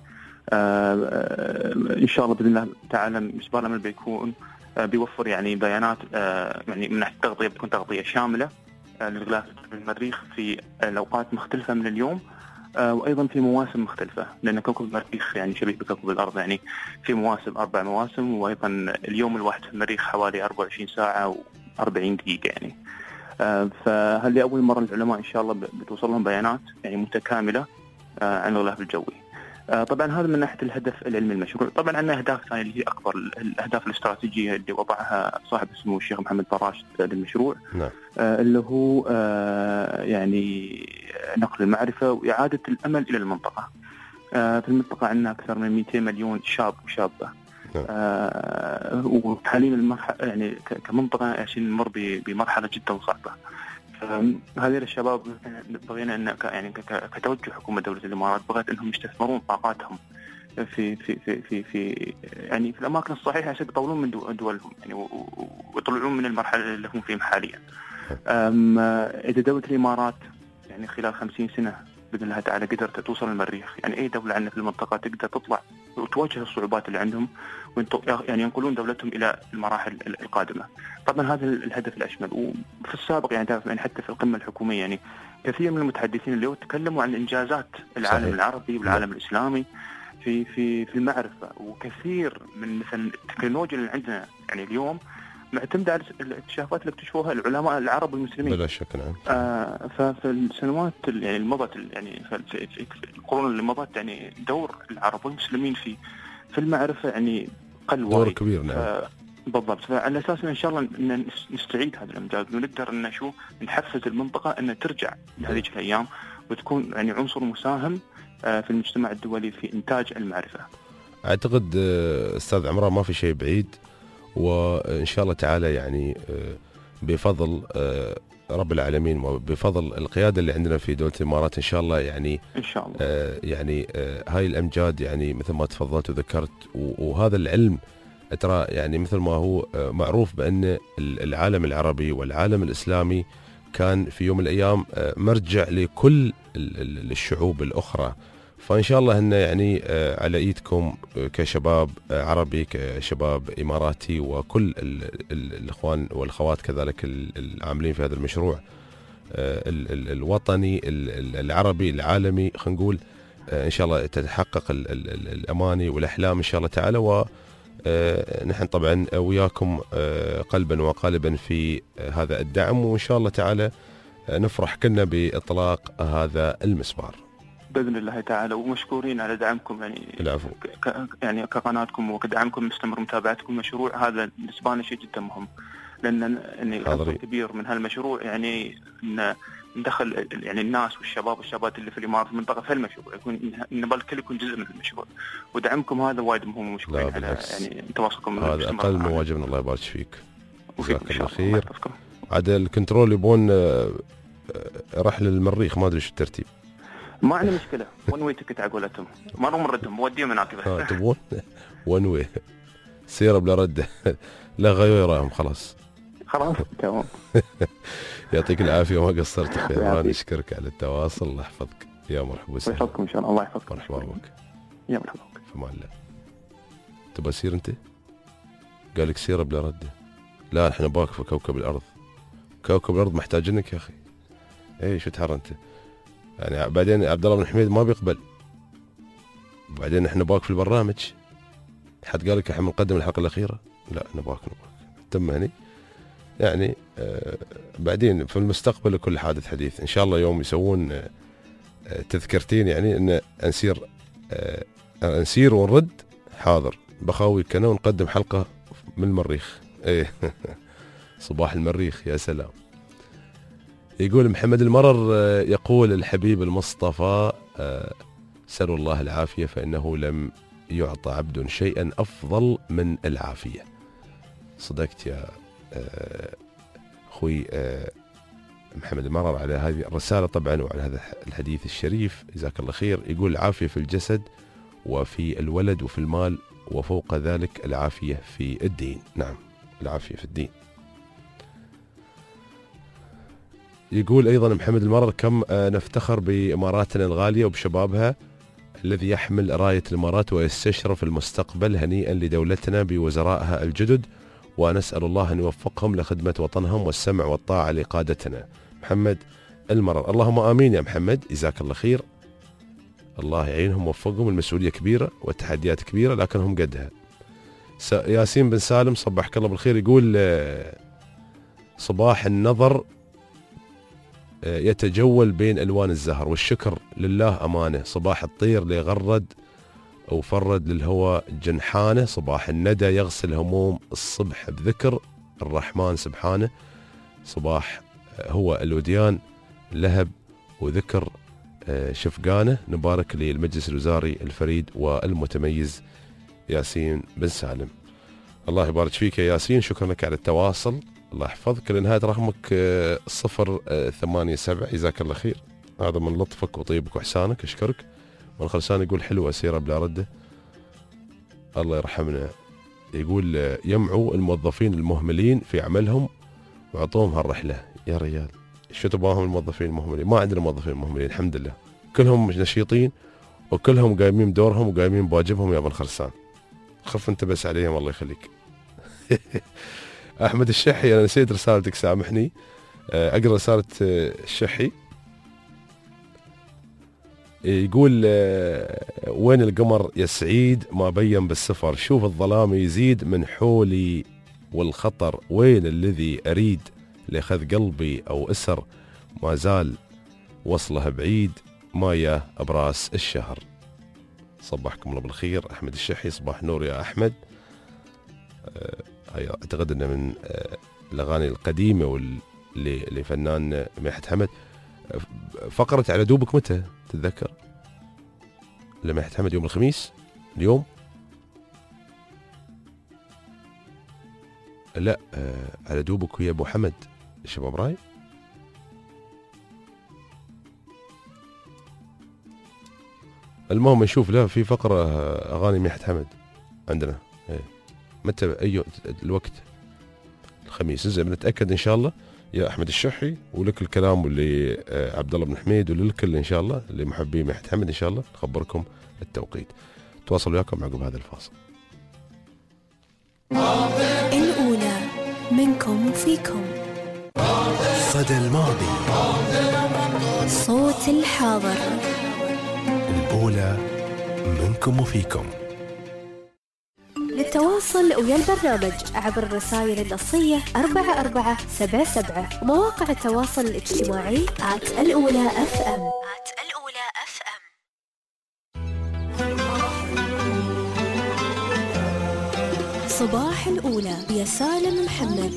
إن شاء الله بإذن الله تعالى مسبار الأمل بيكون بيوفر يعني بيانات يعني من ناحية التغطية، بتكون تغطية شاملة للغلاف المريخ في الأوقات مختلفة من اليوم، وأيضا في مواسم مختلفة، لأن كوكب المريخ يعني شبيه بكوكب الأرض، يعني في مواسم 4 مواسم، وأيضا اليوم الواحد في المريخ حوالي 24 ساعة و40 دقيقة يعني. فهل لأول مرة العلماء إن شاء الله بتوصل لهم بيانات يعني متكاملة عن الغلاف الجوي. طبعا هذا من ناحية الهدف العلمي المشروع. طبعا عندنا أهداف ثانية اللي هي أكبر، الأهداف الاستراتيجية اللي وضعها صاحب اسمه الشيخ محمد براش للمشروع. نعم. اللي هو يعني نقل المعرفة وإعادة الأمل إلى المنطقة. في المنطقة عندنا أكثر من 200 مليون شاب وشابة. نعم. وحاليا المرحلة يعني كمنطقة عشان نمر بمرحلة جدا صعبة. هذه الشباب بغينا ان يعني كتوجه حكومه دوله الامارات بغت انهم يستثمرون طاقاتهم في في في في في يعني في الاماكن الصحيحه عشان يطورون من دولهم يعني ويطلعون من المرحله اللي هم فيها حاليا. اذا دوله الامارات يعني خلال 50 سنه باذن الله تعالى قدرت توصل للمريخ، يعني اي دوله عندنا في المنطقه تقدر تطلع وتواجه الصعوبات اللي عندهم يعني ينقلون دولتهم الى المراحل القادمه. طبعا هذا الهدف الاشمل. وفي السابق يعني حتى في القمه الحكوميه يعني كثير من المتحدثين اليوم تكلموا عن انجازات العالم صحيح. العربي والعالم الاسلامي في المعرفه، وكثير من مثلا التكنولوجيا اللي عندنا يعني اليوم معتمدة على الاكتشافات اللي اكتشفوها العلماء العرب والمسلمين. بلا شك. نعم. ففي السنوات يعني المضت يعني في القرون اللي مضت يعني دور العرب والمسلمين في المعرفة يعني قل دور كبير. نعم. بالضبط. فعلى أساس إن شاء الله إن نستعيد هذا الإمداد ونقدر إن نحفز المنطقة إن ترجع لهذه الأيام وتكون يعني عنصر مساهم في المجتمع الدولي في إنتاج المعرفة. أعتقد أستاذ عمران ما في شيء بعيد، وإن شاء الله تعالى يعني بفضل رب العالمين وبفضل القيادة اللي عندنا في دولة الإمارات إن شاء الله يعني إن شاء الله يعني هاي الأمجاد يعني مثل ما تفضلت وذكرت، وهذا العلم ترى يعني مثل ما هو معروف بأن العالم العربي والعالم الإسلامي كان في يوم من الأيام مرجع لكل الشعوب الأخرى. فإن شاء الله إنه يعني على إيدكم كشباب عربي كشباب إماراتي وكل الإخوان والأخوات كذلك العاملين في هذا المشروع الوطني العربي العالمي، خلينا نقول إن شاء الله تتحقق الأماني والأحلام إن شاء الله تعالى. ونحن طبعا وياكم قلبا وقالبا في هذا الدعم، وإن شاء الله تعالى نفرح كلنا بإطلاق هذا المسبار بإذن الله تعالى. ومشكورين على دعمكم يعني العفو. يعني كقناتكم وكدعمكم مستمر متابعتكم المشروع هذا بالنسبة لنا شيء جدا مهم، لأن الأمر كبير من هالمشروع يعني إن ندخل يعني الناس والشباب اللي في الإمارات في المنطقة في هالمشروع، يكون نبغى الكل يكون جزء من المشروع، ودعمكم هذا وايد مهم. ومشكورين على يعني تواصلكم. هذا أقل من واجبنا. الله يبارك فيك. جزاك الله خير. عاد الكنترول يبون رحلة للمريخ، ما أدري شو الترتيب. ما عندي مشكلة. ون واي تكت على قولتهم، ما نردهم بوديهم هناك بس. تبون ون واي سيرة بلا رده لا غيرهم خلاص تمام. يعطيك العافية وما قصرت يا عمران. نشكرك على التواصل. الله يحفظك. يا مرحبا وسهلا. يحفظكم إن شاء الله. الله يحفظكم. مرحبا بك. يا مرحبا بك. في امان الله. تبغى سير أنت؟ قال لك سيرة بلا رده. لا احنا باك في كوكب الأرض. كوكب الأرض محتاجينك يا أخي. إيه شو تحر أنت يعني. بعدين عبد الله بن حميد ما بيقبل. وبعدين احنا باك في البرنامج. حد قال لك احنا بنقدم الحلقة الأخيرة؟ لا نباك تم هني يعني. بعدين في المستقبل كل حادث حديث إن شاء الله. يوم يسوون تذكرتين يعني إن نسير ونرد حاضر بخاوي كنا ونقدم حلقة من المريخ. ايه صباح المريخ يا سلام. يقول محمد المرر يقول الحبيب المصطفى سألوا الله العافية فإنه لم يعطى عبد شيئا أفضل من العافية. صدقت يا أخوي محمد المرر على هذه الرسالة طبعا وعلى هذا الحديث الشريف. جزاك الله خير. يقول العافية في الجسد وفي الولد وفي المال وفوق ذلك العافية في الدين. نعم العافية في الدين. يقول أيضا محمد المرر كم نفتخر بإماراتنا الغالية وبشبابها الذي يحمل راية الإمارات ويستشرف المستقبل. هنيئا لدولتنا بوزرائها الجدد ونسأل الله أن يوفقهم لخدمة وطنهم والسمع والطاعة لقادتنا. محمد المرر. اللهم آمين يا محمد. جزاك الله خير. الله يعينهم ووفقهم، المسؤولية كبيرة والتحديات كبيرة لكنهم قدها. ياسين بن سالم صبحك الله بالخير، يقول صباح النظر يتجول بين ألوان الزهر والشكر لله أمانة، صباح الطير ليغرد وفرد للهوى جنحانه، صباح الندى يغسل هموم الصبح بذكر الرحمن سبحانه، صباح هو الوديان لهب وذكر شفقانه، نبارك للمجلس الوزاري الفريد والمتميز ياسين بن سالم. الله يبارك فيك يا ياسين، شكرا لك على التواصل، الله يحفظك. لنهاية رقمك 087. جزاك الله خير، هذا من لطفك وطيبك وإحسانك، أشكرك. من خلصان يقول حلوة سيرة بلا ردة، الله يرحمنا. يقول يمعوا الموظفين المهملين في عملهم وعطوهم هالرحلة. يا ريال شو تبغاهم الموظفين المهملين؟ ما عندنا موظفين مهملين الحمد لله، كلهم نشيطين وكلهم قايمين بدورهم وقايمين بواجبهم يا ابن خرسان، خف انت بس عليهم الله يخليك. احمد الشحي، انا نسيت رسالتك سامحني، اقرا رسالة الشحي. يقول وين القمر يا سعيد ما بين بالسفر، شوف الظلام يزيد من حولي والخطر، وين الذي أريد لأخذ قلبي أو أسر، ما زال وصله بعيد ما يا أبراس الشهر. صبحكم الله بالخير أحمد الشحي، صباح نور يا أحمد. أعتقد أنه من الأغاني القديمة لفنان ميحت حمد. فقرة على دوبك متى تتذكر؟ لميحت حمد يوم الخميس اليوم؟ لا على دوبك ويا ابو حمد الشباب راي. المهم نشوف، لا في فقرة اغاني ميحت حمد عندنا متى اي الوقت؟ الخميس. زين بنتاكد ان شاء الله يا احمد الشحي، ولك الكلام واللي عبد الله بن حميد وللكل ان شاء الله اللي محبين ميحت حمد ان شاء الله نخبركم التوقيت. تواصل وياكم عقب هذا الفاصل. الأولى منكم وفيكم، صدى الماضي، صوت الحاضر. الأولى منكم وفيكم. للتواصل ويا البرنامج عبر الرسائل النصية 4477 ومواقع التواصل الاجتماعي @الأولى FM. صباح الأولى يا سالم محمد.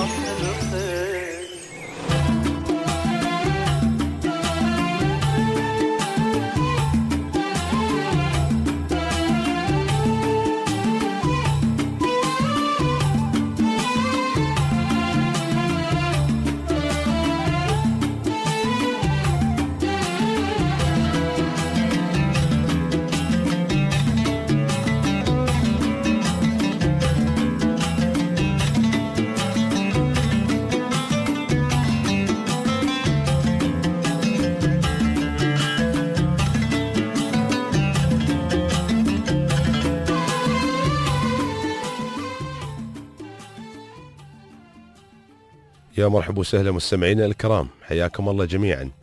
يا مرحبا وسهلا مستمعينا الكرام، حياكم الله جميعا.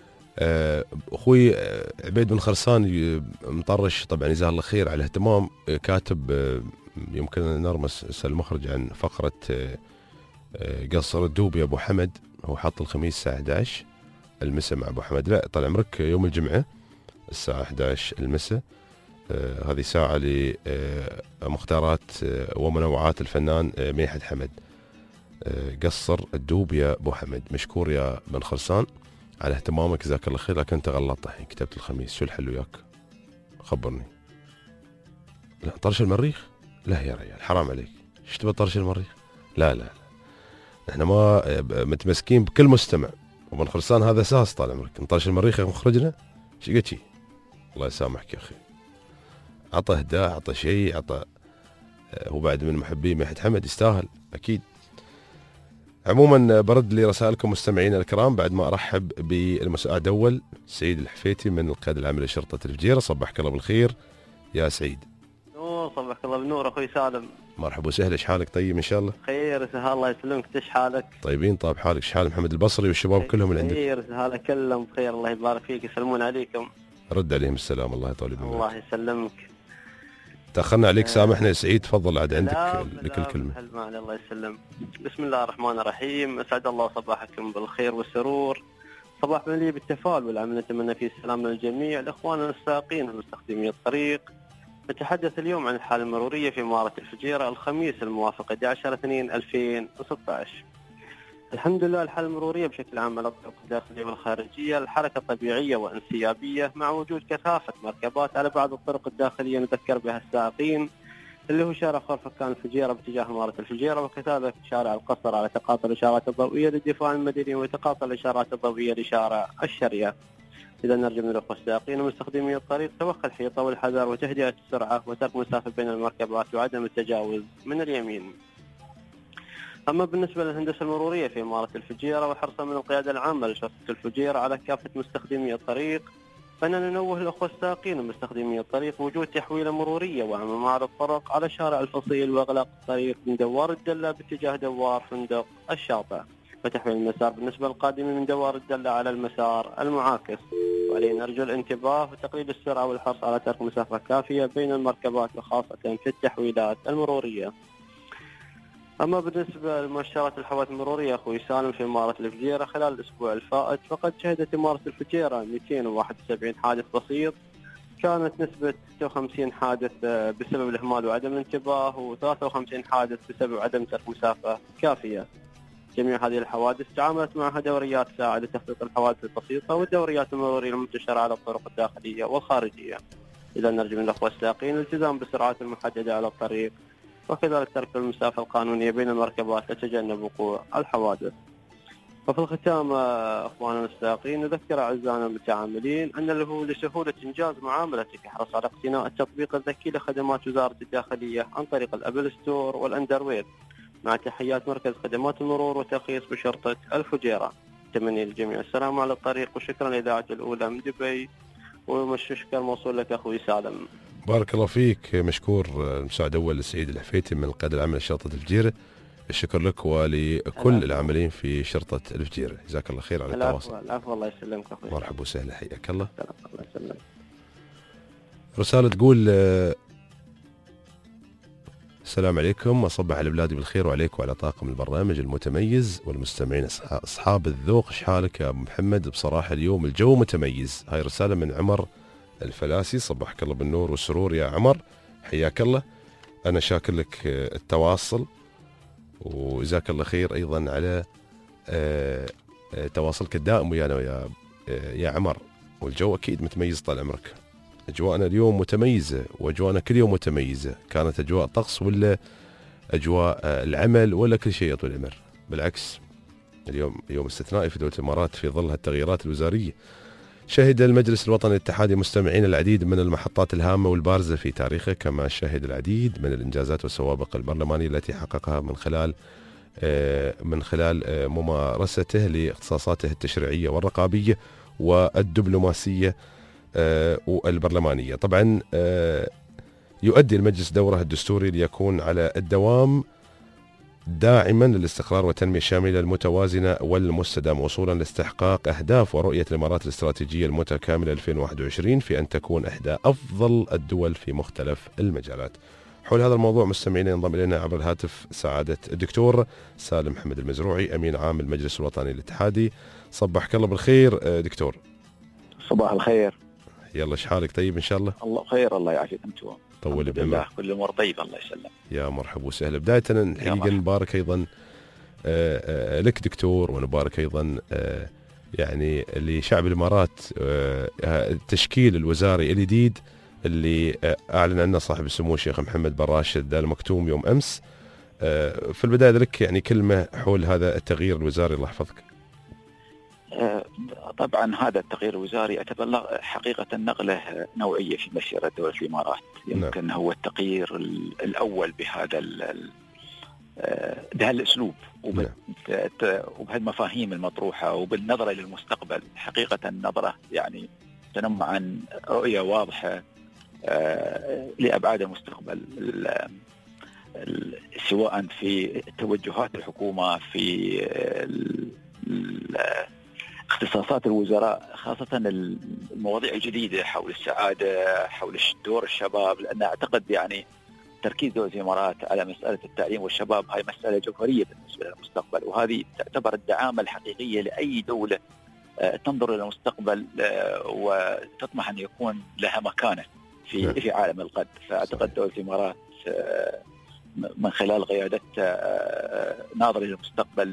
اخوي عبيد بن خرسان مطرش طبعا جزاه الله خير على الاهتمام، كاتب يمكن نرمس المخرج عن فقره قصر الدوب يا ابو حمد، هو حط الخميس الساعه 11 المساء مع ابو حمد. لا طال عمرك يوم الجمعه الساعه 11 المساء، هذه ساعه لمختارات ومنوعات الفنان ميحت حمد. قصر الدوب يا ابو حمد. مشكور يا بن خرسان على اهتمامك جزاك الله خير، لكن انت غلطت الحين كتبت الخميس. شو الحل وياك؟ خبرني. لا طرش المريخ؟ لا يا ريال حرام عليك، ايش تبى طرش المريخ؟ لا لا لا، احنا ما متمسكين بكل مستمع، وبن خرسان هذا اساس طال عمرك. نطرش المريخ يا مخرجنا؟ ايش قلت شي؟ الله يسامحك يا اخي. عطى هداه، عطى شيء، عطى هو بعد من محبين ميحت حمد يستاهل اكيد. عموما برد لرسائلكم مستمعينا الكرام بعد ما ارحب بالمساعد اول سعيد الحفيتي من القيادة العامة لشرطة الفجيرة. صبحك الله بالخير يا سعيد. نور، صبحك الله بالنور اخوي سالم. مرحبا وسهلا، ايش حالك؟ طيب ان شاء الله؟ خير سهل الله يسلمك، ايش حالك؟ طيبين طاب حالك، ايش حال محمد البصري والشباب كلهم اللي عندك؟ خير سهل كلهم بخير الله يبارك فيك، يسلمون عليكم. رد عليهم السلام. الله يطول بعمرك. الله يسلمك. تأخرنا عليك، سامحنا. سعيد تفضل عاد عندك لكل كلمة. الله يسلم. بسم الله الرحمن الرحيم. أسعد الله صباحكم بالخير والسرور. صباح مليء بالتفاؤل والأمل، نتمنى فيه السلام للجميع. الإخوان السائقين ومستخدمي الطريق، نتحدث اليوم عن الحالة المرورية في إمارة الفجيرة الخميس الموافق 11/2/2016. الحمد لله الحالة المرورية بشكل عام على الطرق الداخلية والخارجية الحركة طبيعية وانسيابية، مع وجود كثافة مركبات على بعض الطرق الداخلية نذكر بها السائقين، اللي هو شارع خورفكان الفجيرة باتجاه إمارة الفجيرة، وكذلك شارع القصر على تقاطع الإشارات الضوئية للدفاع المدني وتقاطع الإشارات الضوئية لشارع الشريعة. إذا نرجو من الأخوة السائقين ومستخدمي الطريق توخي الحيطة والحذر وتهدئة السرعة وترك مسافة بين المركبات وعدم التجاوز من اليمين. أما بالنسبة للهندسة المرورية في إمارة الفجيرة وحرصا من القيادة العامة لشرطة الفجيرة على كافة مستخدمي الطريق، فإننا ننوه الأخوة السائقين ومستخدمي الطريق وجود تحويلة مرورية وأمام معرض الطرق على شارع الفصيل وإغلاق الطريق من دوار الدلة باتجاه دوار فندق الشاطئ، وتحويل المسار بالنسبة للقادمين من دوار الدلة على المسار المعاكس. وعلينا نرجو الانتباه وتقليل السرعة والحرص على ترك مسافة كافية بين المركبات وخاصة في التحويلات المرورية. أما بالنسبة لمؤشرات الحوادث المرورية أخوي سالم في إمارة الفجيرة خلال الأسبوع الفائت، فقد شهدت إمارة الفجيرة 271 حادث بسيط، كانت نسبة 56 حادث بسبب الإهمال وعدم الانتباه، و53 حادث بسبب عدم ترك مسافة كافية. جميع هذه الحوادث تعاملت معها دوريات ساعة لتخطيط الحوادث البسيطة والدوريات المرورية المنتشرة على الطرق الداخلية والخارجية. إذا نرجو من الأخوة السائقين الالتزام بالسرعات المحددة على الطريق، وكذلك ترك المسافة القانونية بين المركبات لتجنب وقوع الحوادث. وفي الختام أخواننا السائقين نذكر أعزائنا المتعاملين أن له لسهولة إنجاز معاملتك احرص على اقتناء التطبيق الذكي لخدمات وزارة الداخلية عن طريق الأبل ستور والأندرويد. مع تحيات مركز خدمات المرور والترخيص بشرطة الفجيرة. تمني للجميع السلام على الطريق، وشكرا لإذاعة الأولى من دبي، والشكر موصول لك أخوي سالم. بارك الله فيك، مشكور. المساعد أول سعيد الحفيتي من القيادة العامة لشرطة الفجيرة. الشكر لك ولكل العاملين في شرطة الفجيرة، جزاك الله خير على التواصل. العفو، الله يسلمك أخوي. مرحبا وسهلا، حياك الله. الله يسلمك. رسالة تقول السلام عليكم، أصبح على بلادي بالخير وعليك وعلى طاقم البرنامج المتميز والمستمعين أصحاب الذوق. شحالك يا أبو محمد؟ بصراحة اليوم الجو متميز. هاي رسالة من عمر الفلاسي. صبحك الله بالنور والسرور يا عمر، حياك الله. أنا شاكر لك التواصل، وجزاك الله خير أيضا على تواصلك الدائم ويانا يا عمر. والجو أكيد متميز طال عمرك. أجواءنا اليوم متميزة، وأجواءنا كل يوم متميزة، كانت أجواء طقس ولا أجواء العمل ولا كل شيء يا طول العمر. بالعكس اليوم يوم استثنائي في دولة الإمارات في ظل التغييرات الوزارية. شهد المجلس الوطني الاتحادي مستمعين العديد من المحطات الهامة والبارزة في تاريخه، كما شهد العديد من الإنجازات والسوابق البرلمانية التي حققها من خلال ممارسته لاختصاصاته التشريعية والرقابية والدبلوماسية والبرلمانية. طبعا يؤدي المجلس دوره الدستوري ليكون على الدوام داعما للاستقرار والتنمية الشاملة المتوازنة والمستدامة، وصولا لاستحقاق أهداف ورؤية الإمارات الاستراتيجية المتكاملة 2021 في أن تكون إحدى أفضل الدول في مختلف المجالات. حول هذا الموضوع مستمعين ينضم إلينا عبر الهاتف سعادة الدكتور سالم محمد المزروعي، أمين عام المجلس الوطني الاتحادي. صبحك الله بالخير دكتور. صباح الخير. يلا شحالك؟ طيب إن شاء الله. الله خير، الله يعافيك. أنتم طول بعمرك. كل الأمور طيبة، الله يسلمك. يا مرحبا وسهلا. بداية الحقيقة نبارك أيضا لك دكتور، ونبارك أيضا يعني لشعب الإمارات التشكيل الوزاري الجديد اللي أعلن عنه صاحب السمو الشيخ محمد بن راشد آل مكتوم يوم أمس. في البداية لك يعني كلمة حول هذا التغيير الوزاري، الله يحفظك. طبعا هذا التغيير الوزاري يعتبر حقيقة نقلة نوعية في مسيرة دولة الإمارات. يمكن هو التغيير الأول بهذا الأسلوب وبهالمفاهيم المطروحة وبالنظرة للمستقبل. حقيقة النظرة يعني تنم عن رؤية واضحة لأبعاد المستقبل، سواء في توجهات الحكومة في اختصاصات الوزراء، خاصة المواضيع الجديدة حول السعادة، حول دور الشباب، لأن أعتقد يعني تركيز دولة الإمارات على مسألة التعليم والشباب هاي مسألة جوهرية بالنسبة للمستقبل، وهذه تعتبر الدعامة الحقيقية لأي دولة تنظر إلى المستقبل وتطمح أن يكون لها مكانة في عالم الغد. فأعتقد دولة الإمارات من خلال قيادتها ناظرة للمستقبل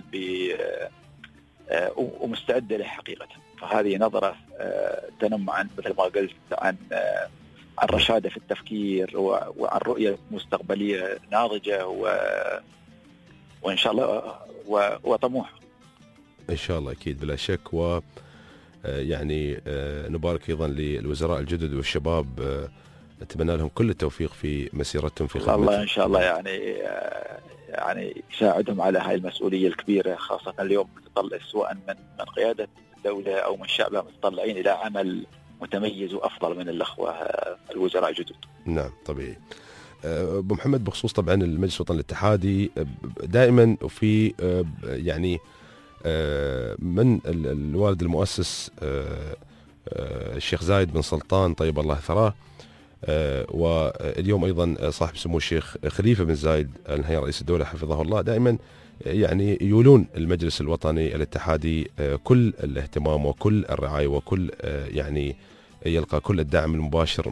ومستعدة له حقيقة. فهذه نظرة تنم عن مثل ما قلت عن رشادة في التفكير وعن رؤية مستقبلية ناضجة وإن شاء الله وطموح. إن شاء الله أكيد بلا شك. و يعني نبارك أيضا للوزراء الجدد والشباب، نتمنى لهم كل التوفيق في مسيرتهم في خدمتهم. الله إن شاء الله يعني يساعدهم على هاي المسؤولية الكبيرة، خاصة اليوم متطلع سواء من قيادة الدولة أو من شعبها متطلعين إلى عمل متميز وأفضل من الأخوة الوزراء الجدد. نعم طبيعي. أبو محمد، بخصوص طبعا المجلس الوطني الاتحادي دائما وفي يعني من الوالد المؤسس الشيخ زايد بن سلطان طيب الله ثراه، واليوم أيضا صاحب سمو الشيخ خليفة بن زايد آل نهيان رئيس الدولة حفظه الله، دائما يعني يولون المجلس الوطني الاتحادي كل الاهتمام وكل الرعاية وكل يعني يلقى كل الدعم المباشر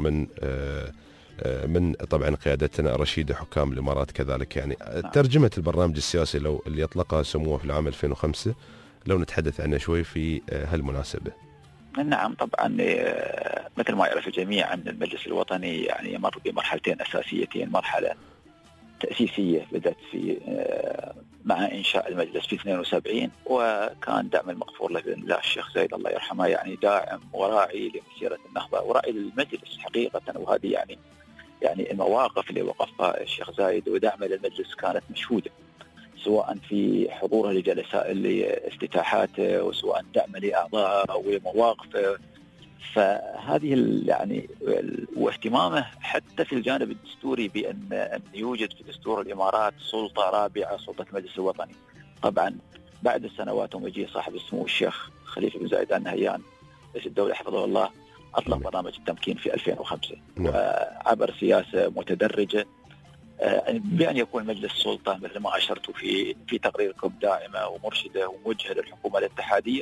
من طبعا قيادتنا رشيدة حكام الإمارات كذلك. يعني ترجمة البرنامج السياسي لو اللي أطلقها سموه في العام 2005 لو نتحدث عنه شوي في هالمناسبة. نعم طبعا مثل ما يعرف الجميع أن المجلس الوطني يعني يمر بمرحلتين أساسيتين، مرحلة تأسيسية بدأت في مع إنشاء المجلس في 72، وكان دعم المغفور له بإذن الله الشيخ زايد الله يرحمه يعني داعم وراعي لمسيرة النهضة وراعي للمجلس حقيقة. وهذه يعني المواقف اللي وقفها الشيخ زايد ودعمه للمجلس كانت مشهودة، سواء في حضوره لافتتاحاته وسواء دعمه لأعضائه ومواقفه. فهذه يعني واهتمامه حتى في الجانب الدستوري بأن يوجد في دستور الإمارات سلطة رابعة، سلطة المجلس الوطني. طبعا بعد السنوات ومجيء صاحب السمو الشيخ خليفة بن زايد آل نهيان رئيس الدولة حفظه الله أطلق برنامج التمكين في 2005 وعبر سياسة متدرجة بأن يكون مجلس السلطة مثل ما أشرت في تقريركم داعمة ومرشدة وموجهة للحكومة الاتحادية.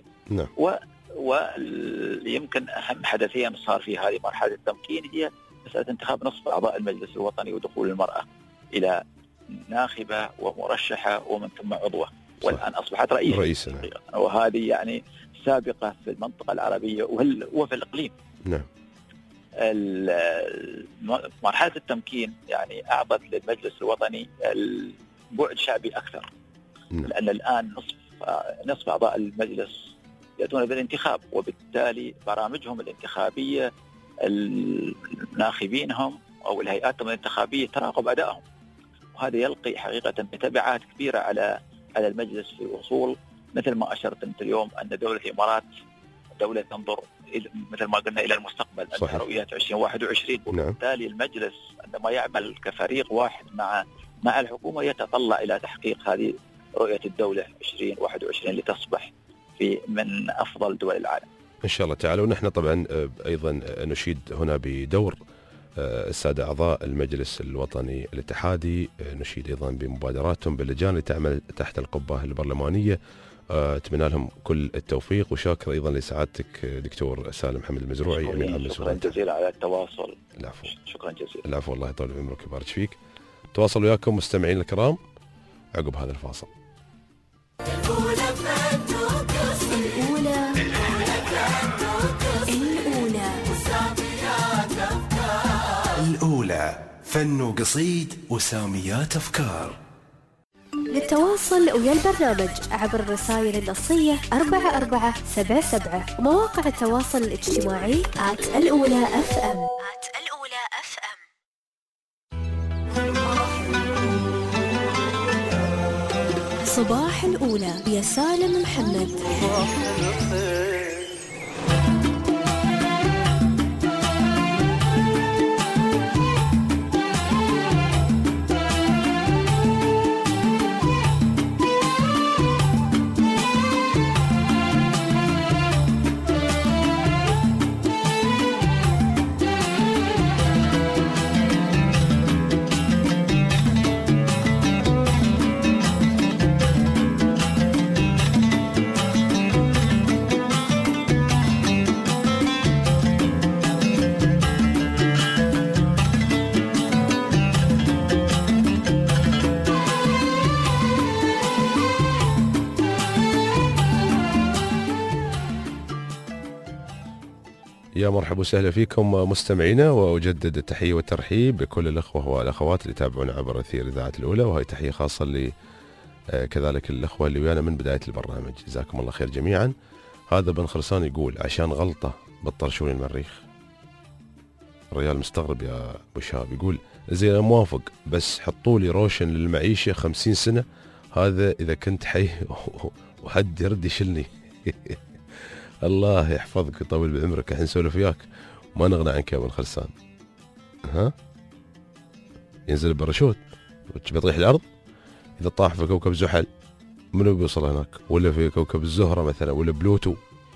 ويمكن أهم حدثين صار في هذه مرحلة التمكين هي مسألة انتخاب نصف أعضاء المجلس الوطني ودخول المرأة إلى ناخبة ومرشحة ومن ثم عضوة، والآن أصبحت رئيسة. وهذه يعني سابقة في المنطقة العربية وفي الإقليم. نعم. مرحلة التمكين يعني أعطت للمجلس الوطني البعد شعبي أكثر. لأن الآن نصف أعضاء المجلس يأتون بالانتخاب، وبالتالي برامجهم الانتخابية ناخبينهم أو الهيئات الانتخابية تراقب أدائهم، وهذا يلقي حقيقة بتبعات كبيرة على المجلس في الوصول مثل ما أشرت أنت اليوم أن دولة الإمارات دولة تنظر مثل ما قلنا إلى المستقبل، أنها رؤية 2021. وبالتالي المجلس عندما يعمل كفريق واحد مع الحكومة يتطلع إلى تحقيق هذه رؤية الدولة 2021 لتصبح من أفضل دول العالم إن شاء الله تعالى. ونحن طبعا أيضا نشيد هنا بدور السادة أعضاء المجلس الوطني الاتحادي، نشيد أيضا بمبادراتهم باللجان اللي تعمل تحت القبة البرلمانية. أتمنى لهم كل التوفيق، وشاكر أيضا لسعادتك دكتور سالم محمد المزروعي أمين عام شكرا جزيلا على التواصل. العفو. شكرا جزيلا. العفو، الله يطول عمرك ويبارك فيك. تواصل وياكم مستمعين الكرام عقب هذا الفاصل. الأولى فن وقصيد وساميات أفكار. للتواصل ويا البرنامج عبر الرسائل النصية 4477 ومواقع التواصل الاجتماعي @الأولى FM. صباح الأولى يا سالم محمد. يا مرحبا وسهلا فيكم مستمعينا، وأجدد التحية والترحيب بكل الأخوة والأخوات اللي يتابعون عبر أثير إذاعة الأولى، وهي تحية خاصة لي كذلك الأخوة اللي ويانا من بداية البرنامج، جزاكم الله خير جميعا. هذا بن خرسان يقول عشان غلطة بطرشوني المريخ. الرجال مستغرب يا أبو شهاب، يقول زي أنا موافق بس حطوا لي روشن للمعيشة 50 سنة، هذا إذا كنت حي وحد يرد يشلني. الله يحفظك ويطول بعمرك، الحين نسولف وياك ما نغنى عنك يا ابن خرسان. ها ينزل الباراشوت بيطيح الارض، اذا طاح في كوكب زحل منو بيوصل هناك؟ ولا في كوكب الزهره مثلا، ولا بلوتو؟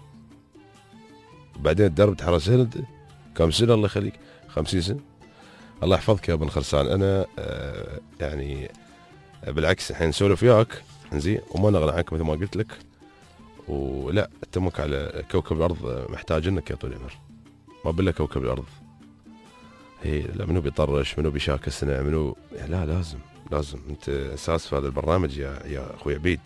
بعدين الدرب تحرس هند كم سنه؟ الله يخليك 50 سنه. الله يحفظك يا ابن خرسان. انا يعني بالعكس الحين نسولف وياك زين وما نغنى عنك مثل ما قلت لك، ولا تمك على كوكب الأرض محتاج إنك يا طول العمر، ما بالله كوكب الأرض. هي لا منو بيطرش، منو بيشاكسنا، منو لا لازم أنت أساس في هذا البرنامج يا أخوي عبيد.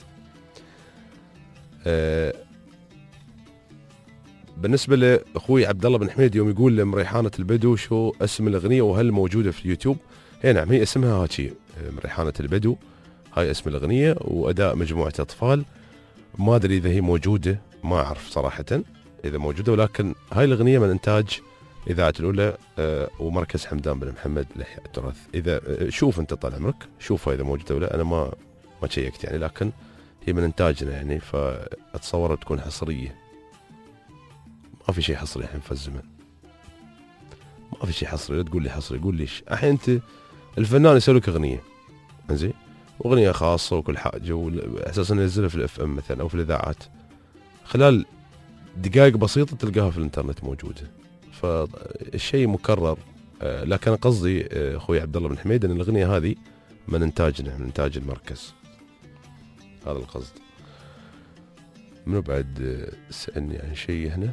بالنسبة لأخوي عبد الله بن حميد يوم يقول مريحانة البدو شو اسم الأغنية وهل موجودة في اليوتيوب؟ هي نعم، هي اسمها هاتشي مريحانة البدو، هاي اسم الأغنية وأداء مجموعة أطفال. ما أدري إذا هي موجودة، ما أعرف صراحة إذا موجودة، ولكن هاي الأغنية من إنتاج إذاعة الأولى ومركز حمدان بن محمد لإحياء التراث. إذا شوف أنت طال عمرك شوفها إذا موجودة ولا، أنا ما شيكت يعني، لكن هي من إنتاجنا يعني، فأتصور تكون حصرية. ما في شيء حصري الحين في الزمن، ما في شيء حصري. لا تقول لي حصري، قول ليش الحين أنت الفنان يسوي لك أغنية زين، أغنية خاصة وكل حاجة، وأساسا ينزلها في الأف أم مثلا أو في الإذاعات، خلال دقائق بسيطة تلقاها في الإنترنت موجودة، فالشيء مكرر. لكن قصدي أخوي عبد الله بن حميد أن الأغنية هذه من إنتاجنا، من إنتاج المركز، هذا القصد. منو بعد سألني عن شيء هنا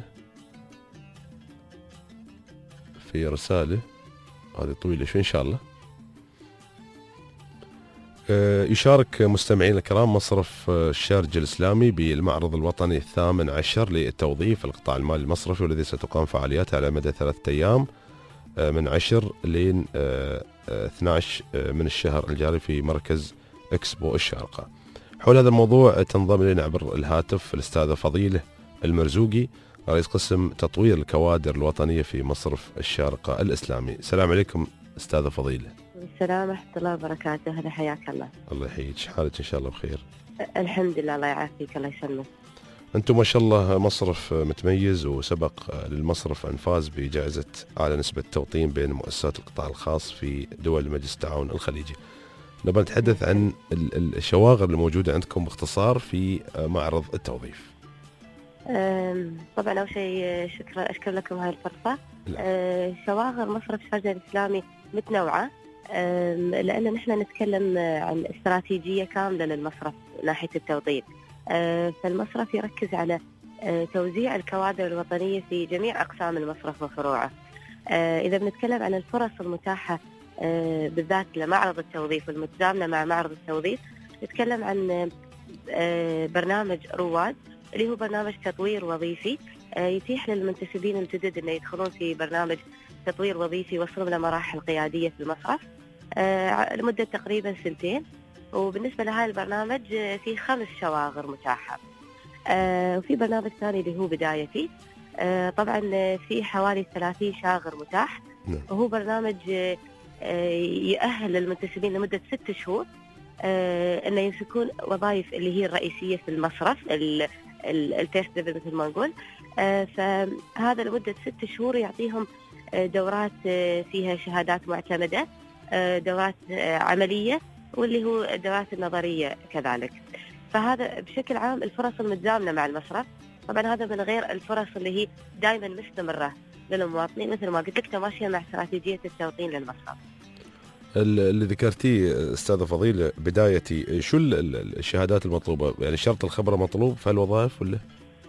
في رسالة هذه طويلة شوي إن شاء الله. يشارك مستمعين الكرام مصرف الشارجة الإسلامي بالمعرض الوطني 18 للتوظيف القطاع المالي المصرفي، والذي ستقام فعالياته على مدى 3 أيام من 10 لين 12 من الشهر الجاري في مركز إكسبو الشارقة. حول هذا الموضوع تنضم إلينا عبر الهاتف الأستاذة فضيلة المرزوقي، رئيس قسم تطوير الكوادر الوطنية في مصرف الشارقة الإسلامي. السلام عليكم أستاذة فضيلة. السلام ورحمة الله وبركاته. هلا حياك الله. الله يحييك، حالك إن شاء الله بخير؟ الحمد لله، الله يعافيك، الله يسلمك. أنتم ما شاء الله مصرف متميز، وسبق للمصرف أن فاز بجائزة أعلى نسبة توطين بين مؤسسات القطاع الخاص في دول مجلس التعاون الخليجي. نبغى نتحدث عن الشواغر الموجودة عندكم باختصار في معرض التوظيف. طبعا أول شيء أشكر لكم هاي الفرصة. شواغر مصرف الشارجة الإسلامي متنوعة، لأن نحن نتكلم عن استراتيجية كاملة للمصرف ناحية التوظيف. فالمصرف يركز على توزيع الكوادر الوطنية في جميع أقسام المصرف وفروعه. إذا بنتكلم عن الفرص المتاحة بالذات لمعرض التوظيف والمتزامنة مع معرض التوظيف، نتكلم عن برنامج رواد اللي هو برنامج تطوير وظيفي يتيح للمنتسبين الجدد أن يدخلون في برنامج تطوير وظيفي يوصلهم لمراحل قيادية في المصرف لمدة تقريبا 2 سنين. وبالنسبة لهذا البرنامج في 5 شواغر متاحة. وفي برنامج ثاني اللي هو بدايتي، طبعا في حوالي 30 شاغر متاح، وهو برنامج يؤهل المنتسبين لمدة 6 شهور أن يمسكون وظائف اللي هي الرئيسية في المصرف، الفيرست ليفل مثل ما نقول. فهذا لمدة 6 شهور يعطيهم دورات فيها شهادات معتمدة، دورات عملية، واللي هو الدورات النظرية كذلك. فهذا بشكل عام الفرص المتزامنة مع المصرف. طبعا هذا من غير الفرص اللي هي دائما مستمرة للمواطنين، مثل ما قلت لك تماشيا مع استراتيجية التوطين للمصرف. اللي ذكرتيه أستاذة فضيلة بدايتي، شو الشهادات المطلوبة؟ يعني شرط الخبرة مطلوب في الوظائف ولا؟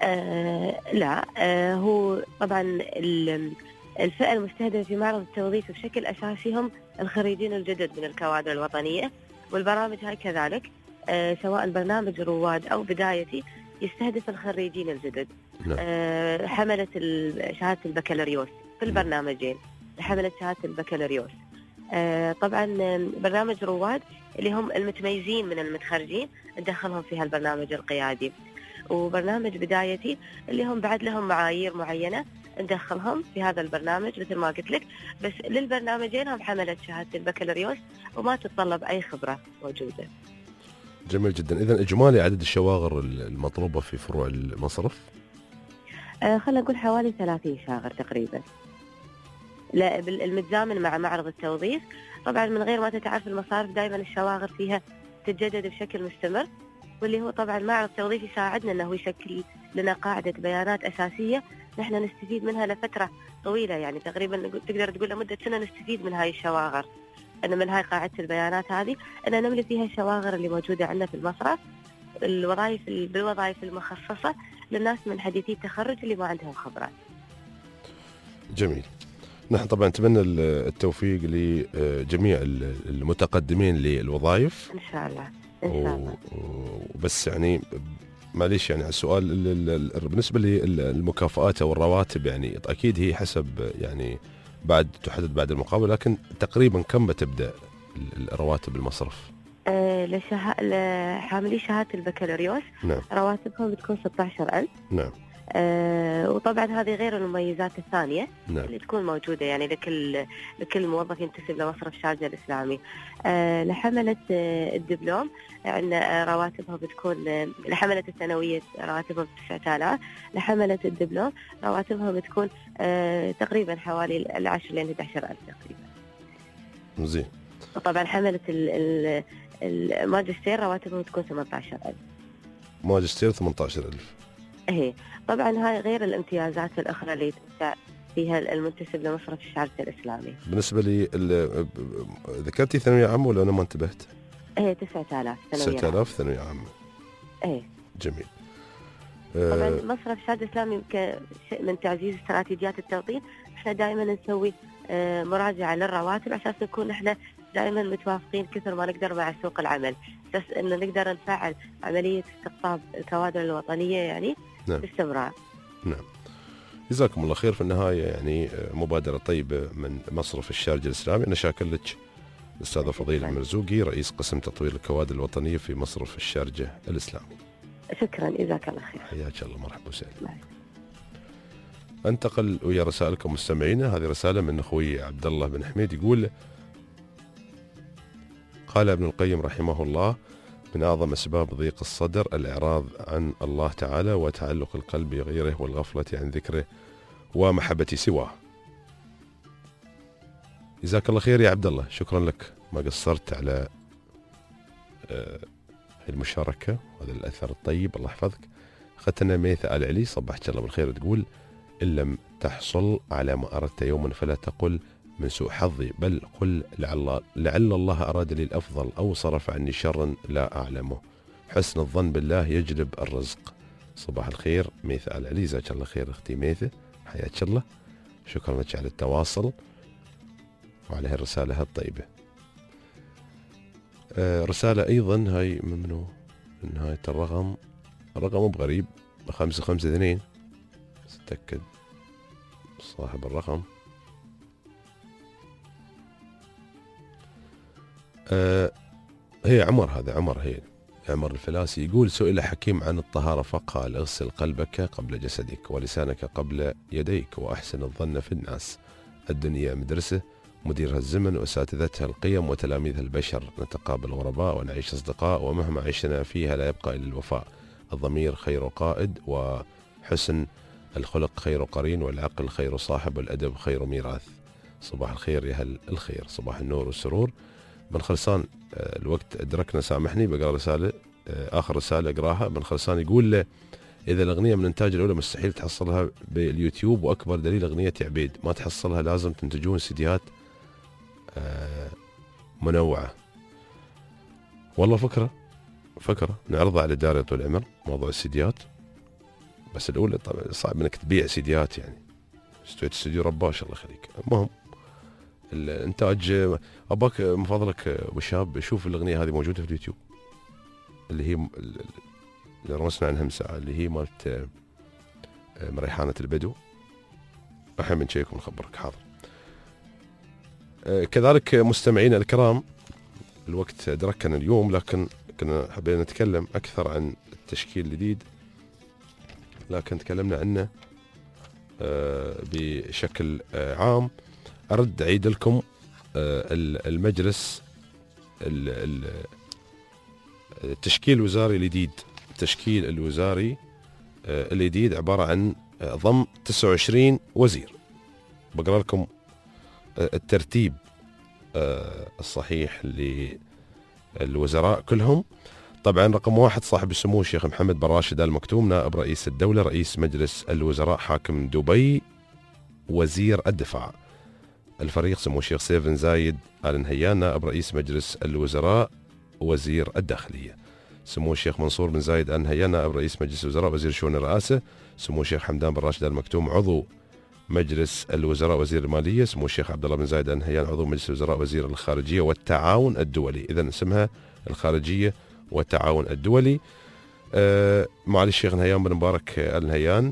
لا، هو طبعا الفئة المستهدفة في معرض التوظيف بشكل أساسي هم الخريجين الجدد من الكوادر الوطنية، والبرامج هاي كذلك سواء برنامج رواد أو بدايتي يستهدف الخريجين الجدد. نعم. حملة شهادة البكالوريوس في البرنامجين، حملة شهادة البكالوريوس. طبعا برنامج رواد اللي هم المتميزين من المتخرجين ندخلهم في هالبرنامج القيادي، وبرنامج بدايتي اللي هم بعد لهم معايير معينة ندخلهم في هذا البرنامج مثل ما قلت لك، بس للبرنامجين هم حملة شهادة البكالوريوس وما تتطلب أي خبرة موجودة. جميل جدا. إذن إجمالي عدد الشواغر المطلوبة في فروع المصرف؟ خلينا نقول حوالي 30 شاغر تقريبا، لا المتزامن مع معرض التوظيف. طبعا من غير ما تتعرف المصارف دائما الشواغر فيها تتجدد بشكل مستمر، واللي هو طبعا معرض التوظيف يساعدنا أنه يشكل لنا قاعدة بيانات أساسية نحن نستفيد منها لفترة طويلة، يعني تقريبا تقدر تقول لمدة سنة نستفيد من هاي الشواغر. أنا من هاي قاعدة البيانات هذه أنا نملي فيها الشواغر اللي موجودة عندنا في المصرف، بالوظائف المخصصة للناس من حديثي التخرج اللي ما عندهم خبرات. جميل. نحن طبعا نتمنى التوفيق لجميع المتقدمين للوظائف إن شاء الله إن شاء الله. وبس يعني معليش يعني السؤال بالنسبة للمكافآت أو الرواتب، يعني أكيد هي حسب يعني بعد تحدد بعد المقابلة، لكن تقريبا كم بتبدأ الرواتب المصرف؟ لحاملي شهادة البكالوريوس نعم. رواتبهم بتكون 16,000. نعم. وطبعا هذه غير المميزات الثانية نعم. اللي تكون موجودة يعني لكل موظف ينتسب لمصرف شارجة الإسلامي. لحملة الدبلوم عندنا رواتبها بتكون، لحملة الثانوية رواتبها 9,000، لحملة الدبلوم رواتبها بتكون تقريبا حوالي 10 ل 11,000 تقريبا. زين. وطبعا حملة الماجستير رواتبها بتكون 18,000. ماجستير 18,000. ايه طبعا هاي غير الامتيازات الأخرى اللي تنفع فيها المنتسب لمصرف الشارجة الإسلامي. بالنسبة لي ذكرتي ثانوية عامة ولا أنا ما انتبهت؟ ايه 9,000 9,000 ثانوية عامة. ايه جميل. طبعا مصرف الشارجة الإسلامي من تعزيز استراتيجيات التوطين احنا دائما نسوي مراجعة للرواتب عشان نكون احنا دائما متوافقين كثر ما نقدر مع سوق العمل، بس انه نقدر نفعل عملية استقطاب الكوادر الوطنية يعني نعم. باستمرار. نعم. جزاكم الله خير. في النهاية يعني مبادرة طيبة من مصرف الشارجة الإسلامي. أنا شاكر لك الأستاذة فضيلة المرزوقي رئيس قسم تطوير الكوادر الوطنية في مصرف الشارجة الإسلامي. شكرا جزاك الله خير. حياك الله. مرحبا وسهلا. انتقل ويا رسائلكم مستمعينا. هذه رسالة من أخوي عبد الله بن حميد يقول: قال ابن القيم رحمه الله: من أعظم أسباب ضيق الصدر الإعراض عن الله تعالى وتعلق القلب بغيره والغفلة عن ذكره ومحبة سواه. جزاك الله خير يا عبد الله، شكرا لك، ما قصرت على المشاركة وهذا الأثر الطيب، الله يحفظك. أختنا ميثة آل علي صبحت الله بالخير تقول: إن لم تحصل على ما أردت يوما فلا تقل من سوء حظي، بل قل لعل الله أراد لي الأفضل أو صرف عني شرا لا أعلمه. حسن الظن بالله يجلب الرزق. صباح الخير ميثة آل علي. جزاك الله خير أختي ميثة، حياك الله، شكرا لك على التواصل وعلى هالرسالة الطيبة. رسالة أيضا هاي منو من نهاية الرقم مو بغريب 552 ستأكد صاحب الرقم. هي عمر، هذا عمر، هي عمر الفلاسي. يقول: سئل حكيم عن الطهارة فقال: اغسل قلبك قبل جسدك ولسانك قبل يديك وأحسن الظن في الناس. الدنيا مدرسة مديرها الزمن وأساتذتها القيم وتلاميذها البشر، نتقابل غرباء ونعيش أصدقاء ومهما عشنا فيها لا يبقى إلا الوفاء. الضمير خير قائد وحسن الخلق خير قرين والعقل خير صاحب والأدب خير ميراث. صباح الخير يا هل الخير، صباح النور والسرور. بن خلصان الوقت أدركنا سامحني، بقرأ رسالة آخر رسالة أقراها. بن خلصان يقول له: إذا الأغنية من إنتاج الأولى مستحيل تحصلها باليوتيوب، وأكبر دليل أغنية عبيد ما تحصلها، لازم تنتجون سيديات منوعة. والله فكرة نعرضها على إدارة طول العمر موضوع السيديات، بس الأولى طبعا صعب إنك تبيع سيديات، يعني استوديو رباش الله يخليك. المهم الانتاج، اباك من فضلك ابو شاب شوف الاغنيه هذه موجوده في اليوتيوب اللي هي اللي روسنا عنها مساء اللي هي مالت مريحانة البدو. الحين بنشيك ونخبرك. حاضر. كذلك مستمعينا الكرام، الوقت دركنا اليوم، لكن كنا حبينا نتكلم أكثر عن التشكيل الجديد، لكن تكلمنا عنه بشكل عام. أرد أعيد لكم المجلس التشكيل الوزاري الجديد. التشكيل الوزاري الجديد عبارة عن ضم 29 وزير. بقرأ لكم الترتيب الصحيح للوزراء كلهم. طبعا رقم 1 صاحب السمو الشيخ محمد بن راشد آل مكتوم، نائب رئيس الدولة، رئيس مجلس الوزراء، حاكم دبي، وزير الدفاع. الفريق سمو الشيخ سيف بن زايد آل نهيان، نائب رئيس مجلس الوزراء، وزير الداخلية. سمو الشيخ منصور بن زايد آل نهيان، نائب رئيس مجلس الوزراء، وزير شؤون الرئاسة. سمو الشيخ حمدان بن راشد آل مكتوم، عضو مجلس الوزراء، وزير المالية. سمو الشيخ عبد الله بن زايد آل نهيان، عضو مجلس الوزراء، وزير الخارجية والتعاون الدولي. إذن اسمها الخارجية والتعاون الدولي. معالي الشيخ نهيان بن مبارك آل نهيان،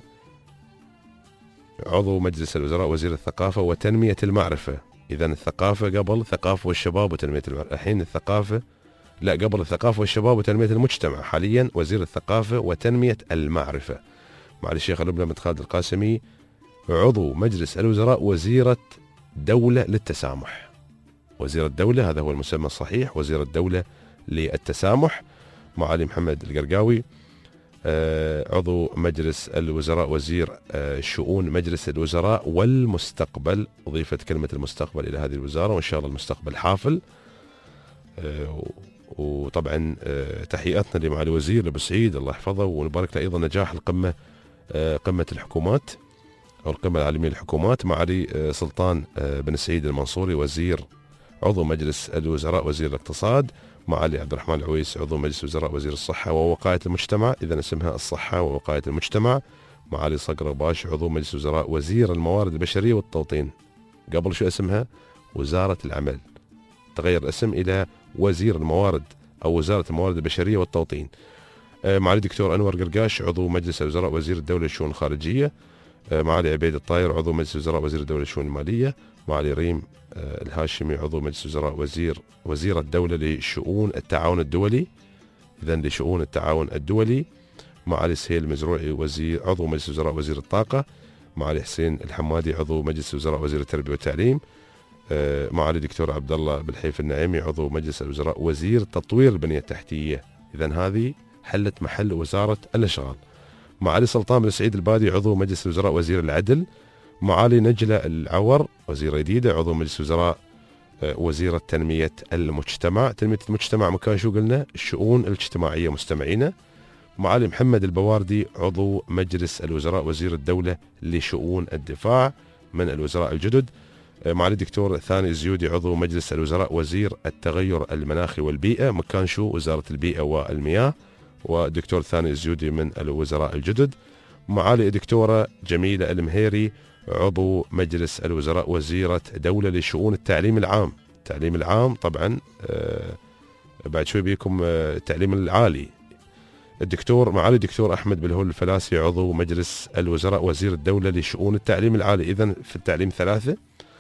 عضو مجلس الوزراء، وزير الثقافة وتنمية المعرفة. إذن الثقافة قبل الثقافة والشباب وتنمية المعرفة، الحين الثقافة لا، قبل الثقافة والشباب وتنمية المجتمع، حاليا وزير الثقافة وتنمية المعرفة. معالي الشيخ لبنى بنت خالد القاسمي، عضو مجلس الوزراء، وزيرة دولة للتسامح. وزير الدولة هذا هو المسمى الصحيح، وزير الدولة للتسامح. معالي محمد القرقاوي، عضو مجلس الوزراء، وزير شؤون مجلس الوزراء والمستقبل. أضيفت كلمة المستقبل إلى هذه الوزارة، وإن شاء الله المستقبل حافل. وطبعا تحياتنا لمعالي الوزير أبو سعيد الله يحفظه، ونبارك له أيضا نجاح القمة، قمة الحكومات أو القمة العالمية للحكومات. معالي سلطان بن سعيد المنصوري، وزير عضو مجلس الوزراء، وزير الاقتصاد. معالي عبد الرحمن العويس، عضو مجلس الوزراء، وزير الصحة ووقاية المجتمع، إذا اسمها الصحة ووقاية المجتمع. معالي صقر باش، عضو مجلس الوزراء، وزير الموارد البشرية والتوطين. قبل شو اسمها؟ وزارة العمل، تغير الاسم إلى وزير الموارد أو وزارة الموارد البشرية والتوطين. معالي دكتور أنور قرقاش، عضو مجلس الوزراء، وزير الدولة للشؤون الخارجية. معالي عبيد الطاير، عضو مجلس الوزراء، وزير الدولة للشؤون المالية. معالي ريم الهاشمي، عضو مجلس الوزراء، وزير الدولة لشؤون التعاون الدولي، إذن لشؤون التعاون الدولي. معالي سهيل المزروعي، عضو مجلس الوزراء، وزير الطاقة. معالي حسين الحمادي، عضو مجلس الوزراء، وزير التربية والتعليم. معالي دكتور عبد الله بالحيف النعيمي، عضو مجلس الوزراء، وزير تطوير البنية التحتية. إذن هذه حلت محل وزارة الأشغال. معالي سلطان بن سعيد البادي، عضو مجلس الوزراء، وزير العدل. معالي نجلة العور، وزيرة جديدة، عضو مجلس الوزراء، وزيرة تنمية المجتمع. تنمية المجتمع مكان شو قلنا؟ الشؤون الاجتماعية مستمعينا. معالي محمد البواردي، عضو مجلس الوزراء، وزير الدولة لشؤون الدفاع من الوزراء الجدد. معالي الدكتور ثاني الزيودي، عضو مجلس الوزراء، وزير التغير المناخي والبيئة، مكان شو؟ وزارة البيئة والمياه، ودكتور ثاني الزيودي من الوزراء الجدد. معالي الدكتورة جميلة المهيري، عضو مجلس الوزراء، وزيرة دولة لشؤون التعليم العام. التعليم العام طبعا بعد شوي بيكم التعليم العالي. معالي الدكتور أحمد بالهول الفلاسي، عضو مجلس الوزراء، وزير الدولة لشؤون التعليم العالي. إذن في التعليم 3.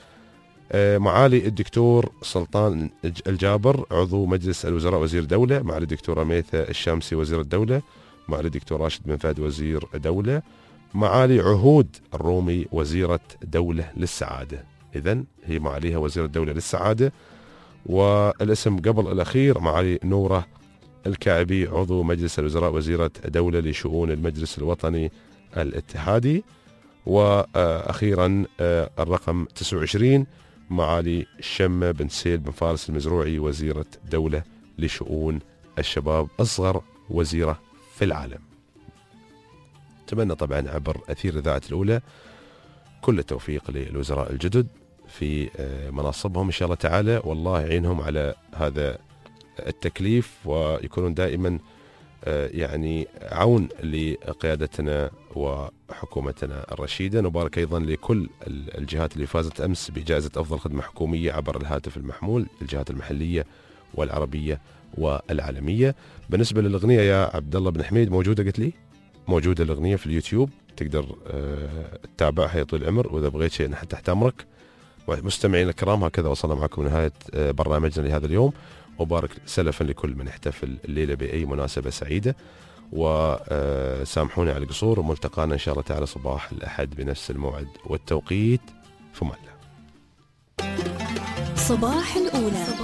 معالي الدكتور سلطان الجابر، عضو مجلس الوزراء، وزير دولة. معالي الدكتورة ميثة الشامسي، وزير الدولة. معالي الدكتور راشد بن فهد، وزير دولة. معالي عهود الرومي، وزيرة دولة للسعادة. إذن هي معاليها وزير الدولة للسعادة. والاسم قبل الأخير معالي نورة الكعبي، عضو مجلس الوزراء، وزيرة دولة لشؤون المجلس الوطني الاتحادي. وأخيرا الرقم 29 معالي شمة بن سيل بن فارس المزروعي، وزيرة دولة لشؤون الشباب، أصغر وزيرة في العالم. أتمنى طبعا عبر أثير إذاعة الأولى كل التوفيق للوزراء الجدد في مناصبهم إن شاء الله تعالى، والله يعينهم على هذا التكليف، ويكونون دائما يعني عون لقيادتنا وحكومتنا الرشيدة. نبارك أيضا لكل الجهات اللي فازت أمس بجائزة أفضل خدمة حكومية عبر الهاتف المحمول، الجهات المحلية والعربية والعالمية. بالنسبة للأغنية يا عبد الله بن حميد موجودة قلت لي؟ موجودة الأغنية في اليوتيوب، تقدر تتابعها يا طويل العمر، وإذا بغيت شيء نحن تحت أمرك. مستمعين الكرام هكذا وصلنا معكم نهاية برنامجنا لهذا اليوم، وبارك سلفا لكل من احتفل الليلة بأي مناسبة سعيدة، وسامحوني على القصور، وملتقانا إن شاء الله تعالى صباح الأحد بنفس الموعد والتوقيت. في الله. صباح الأولى.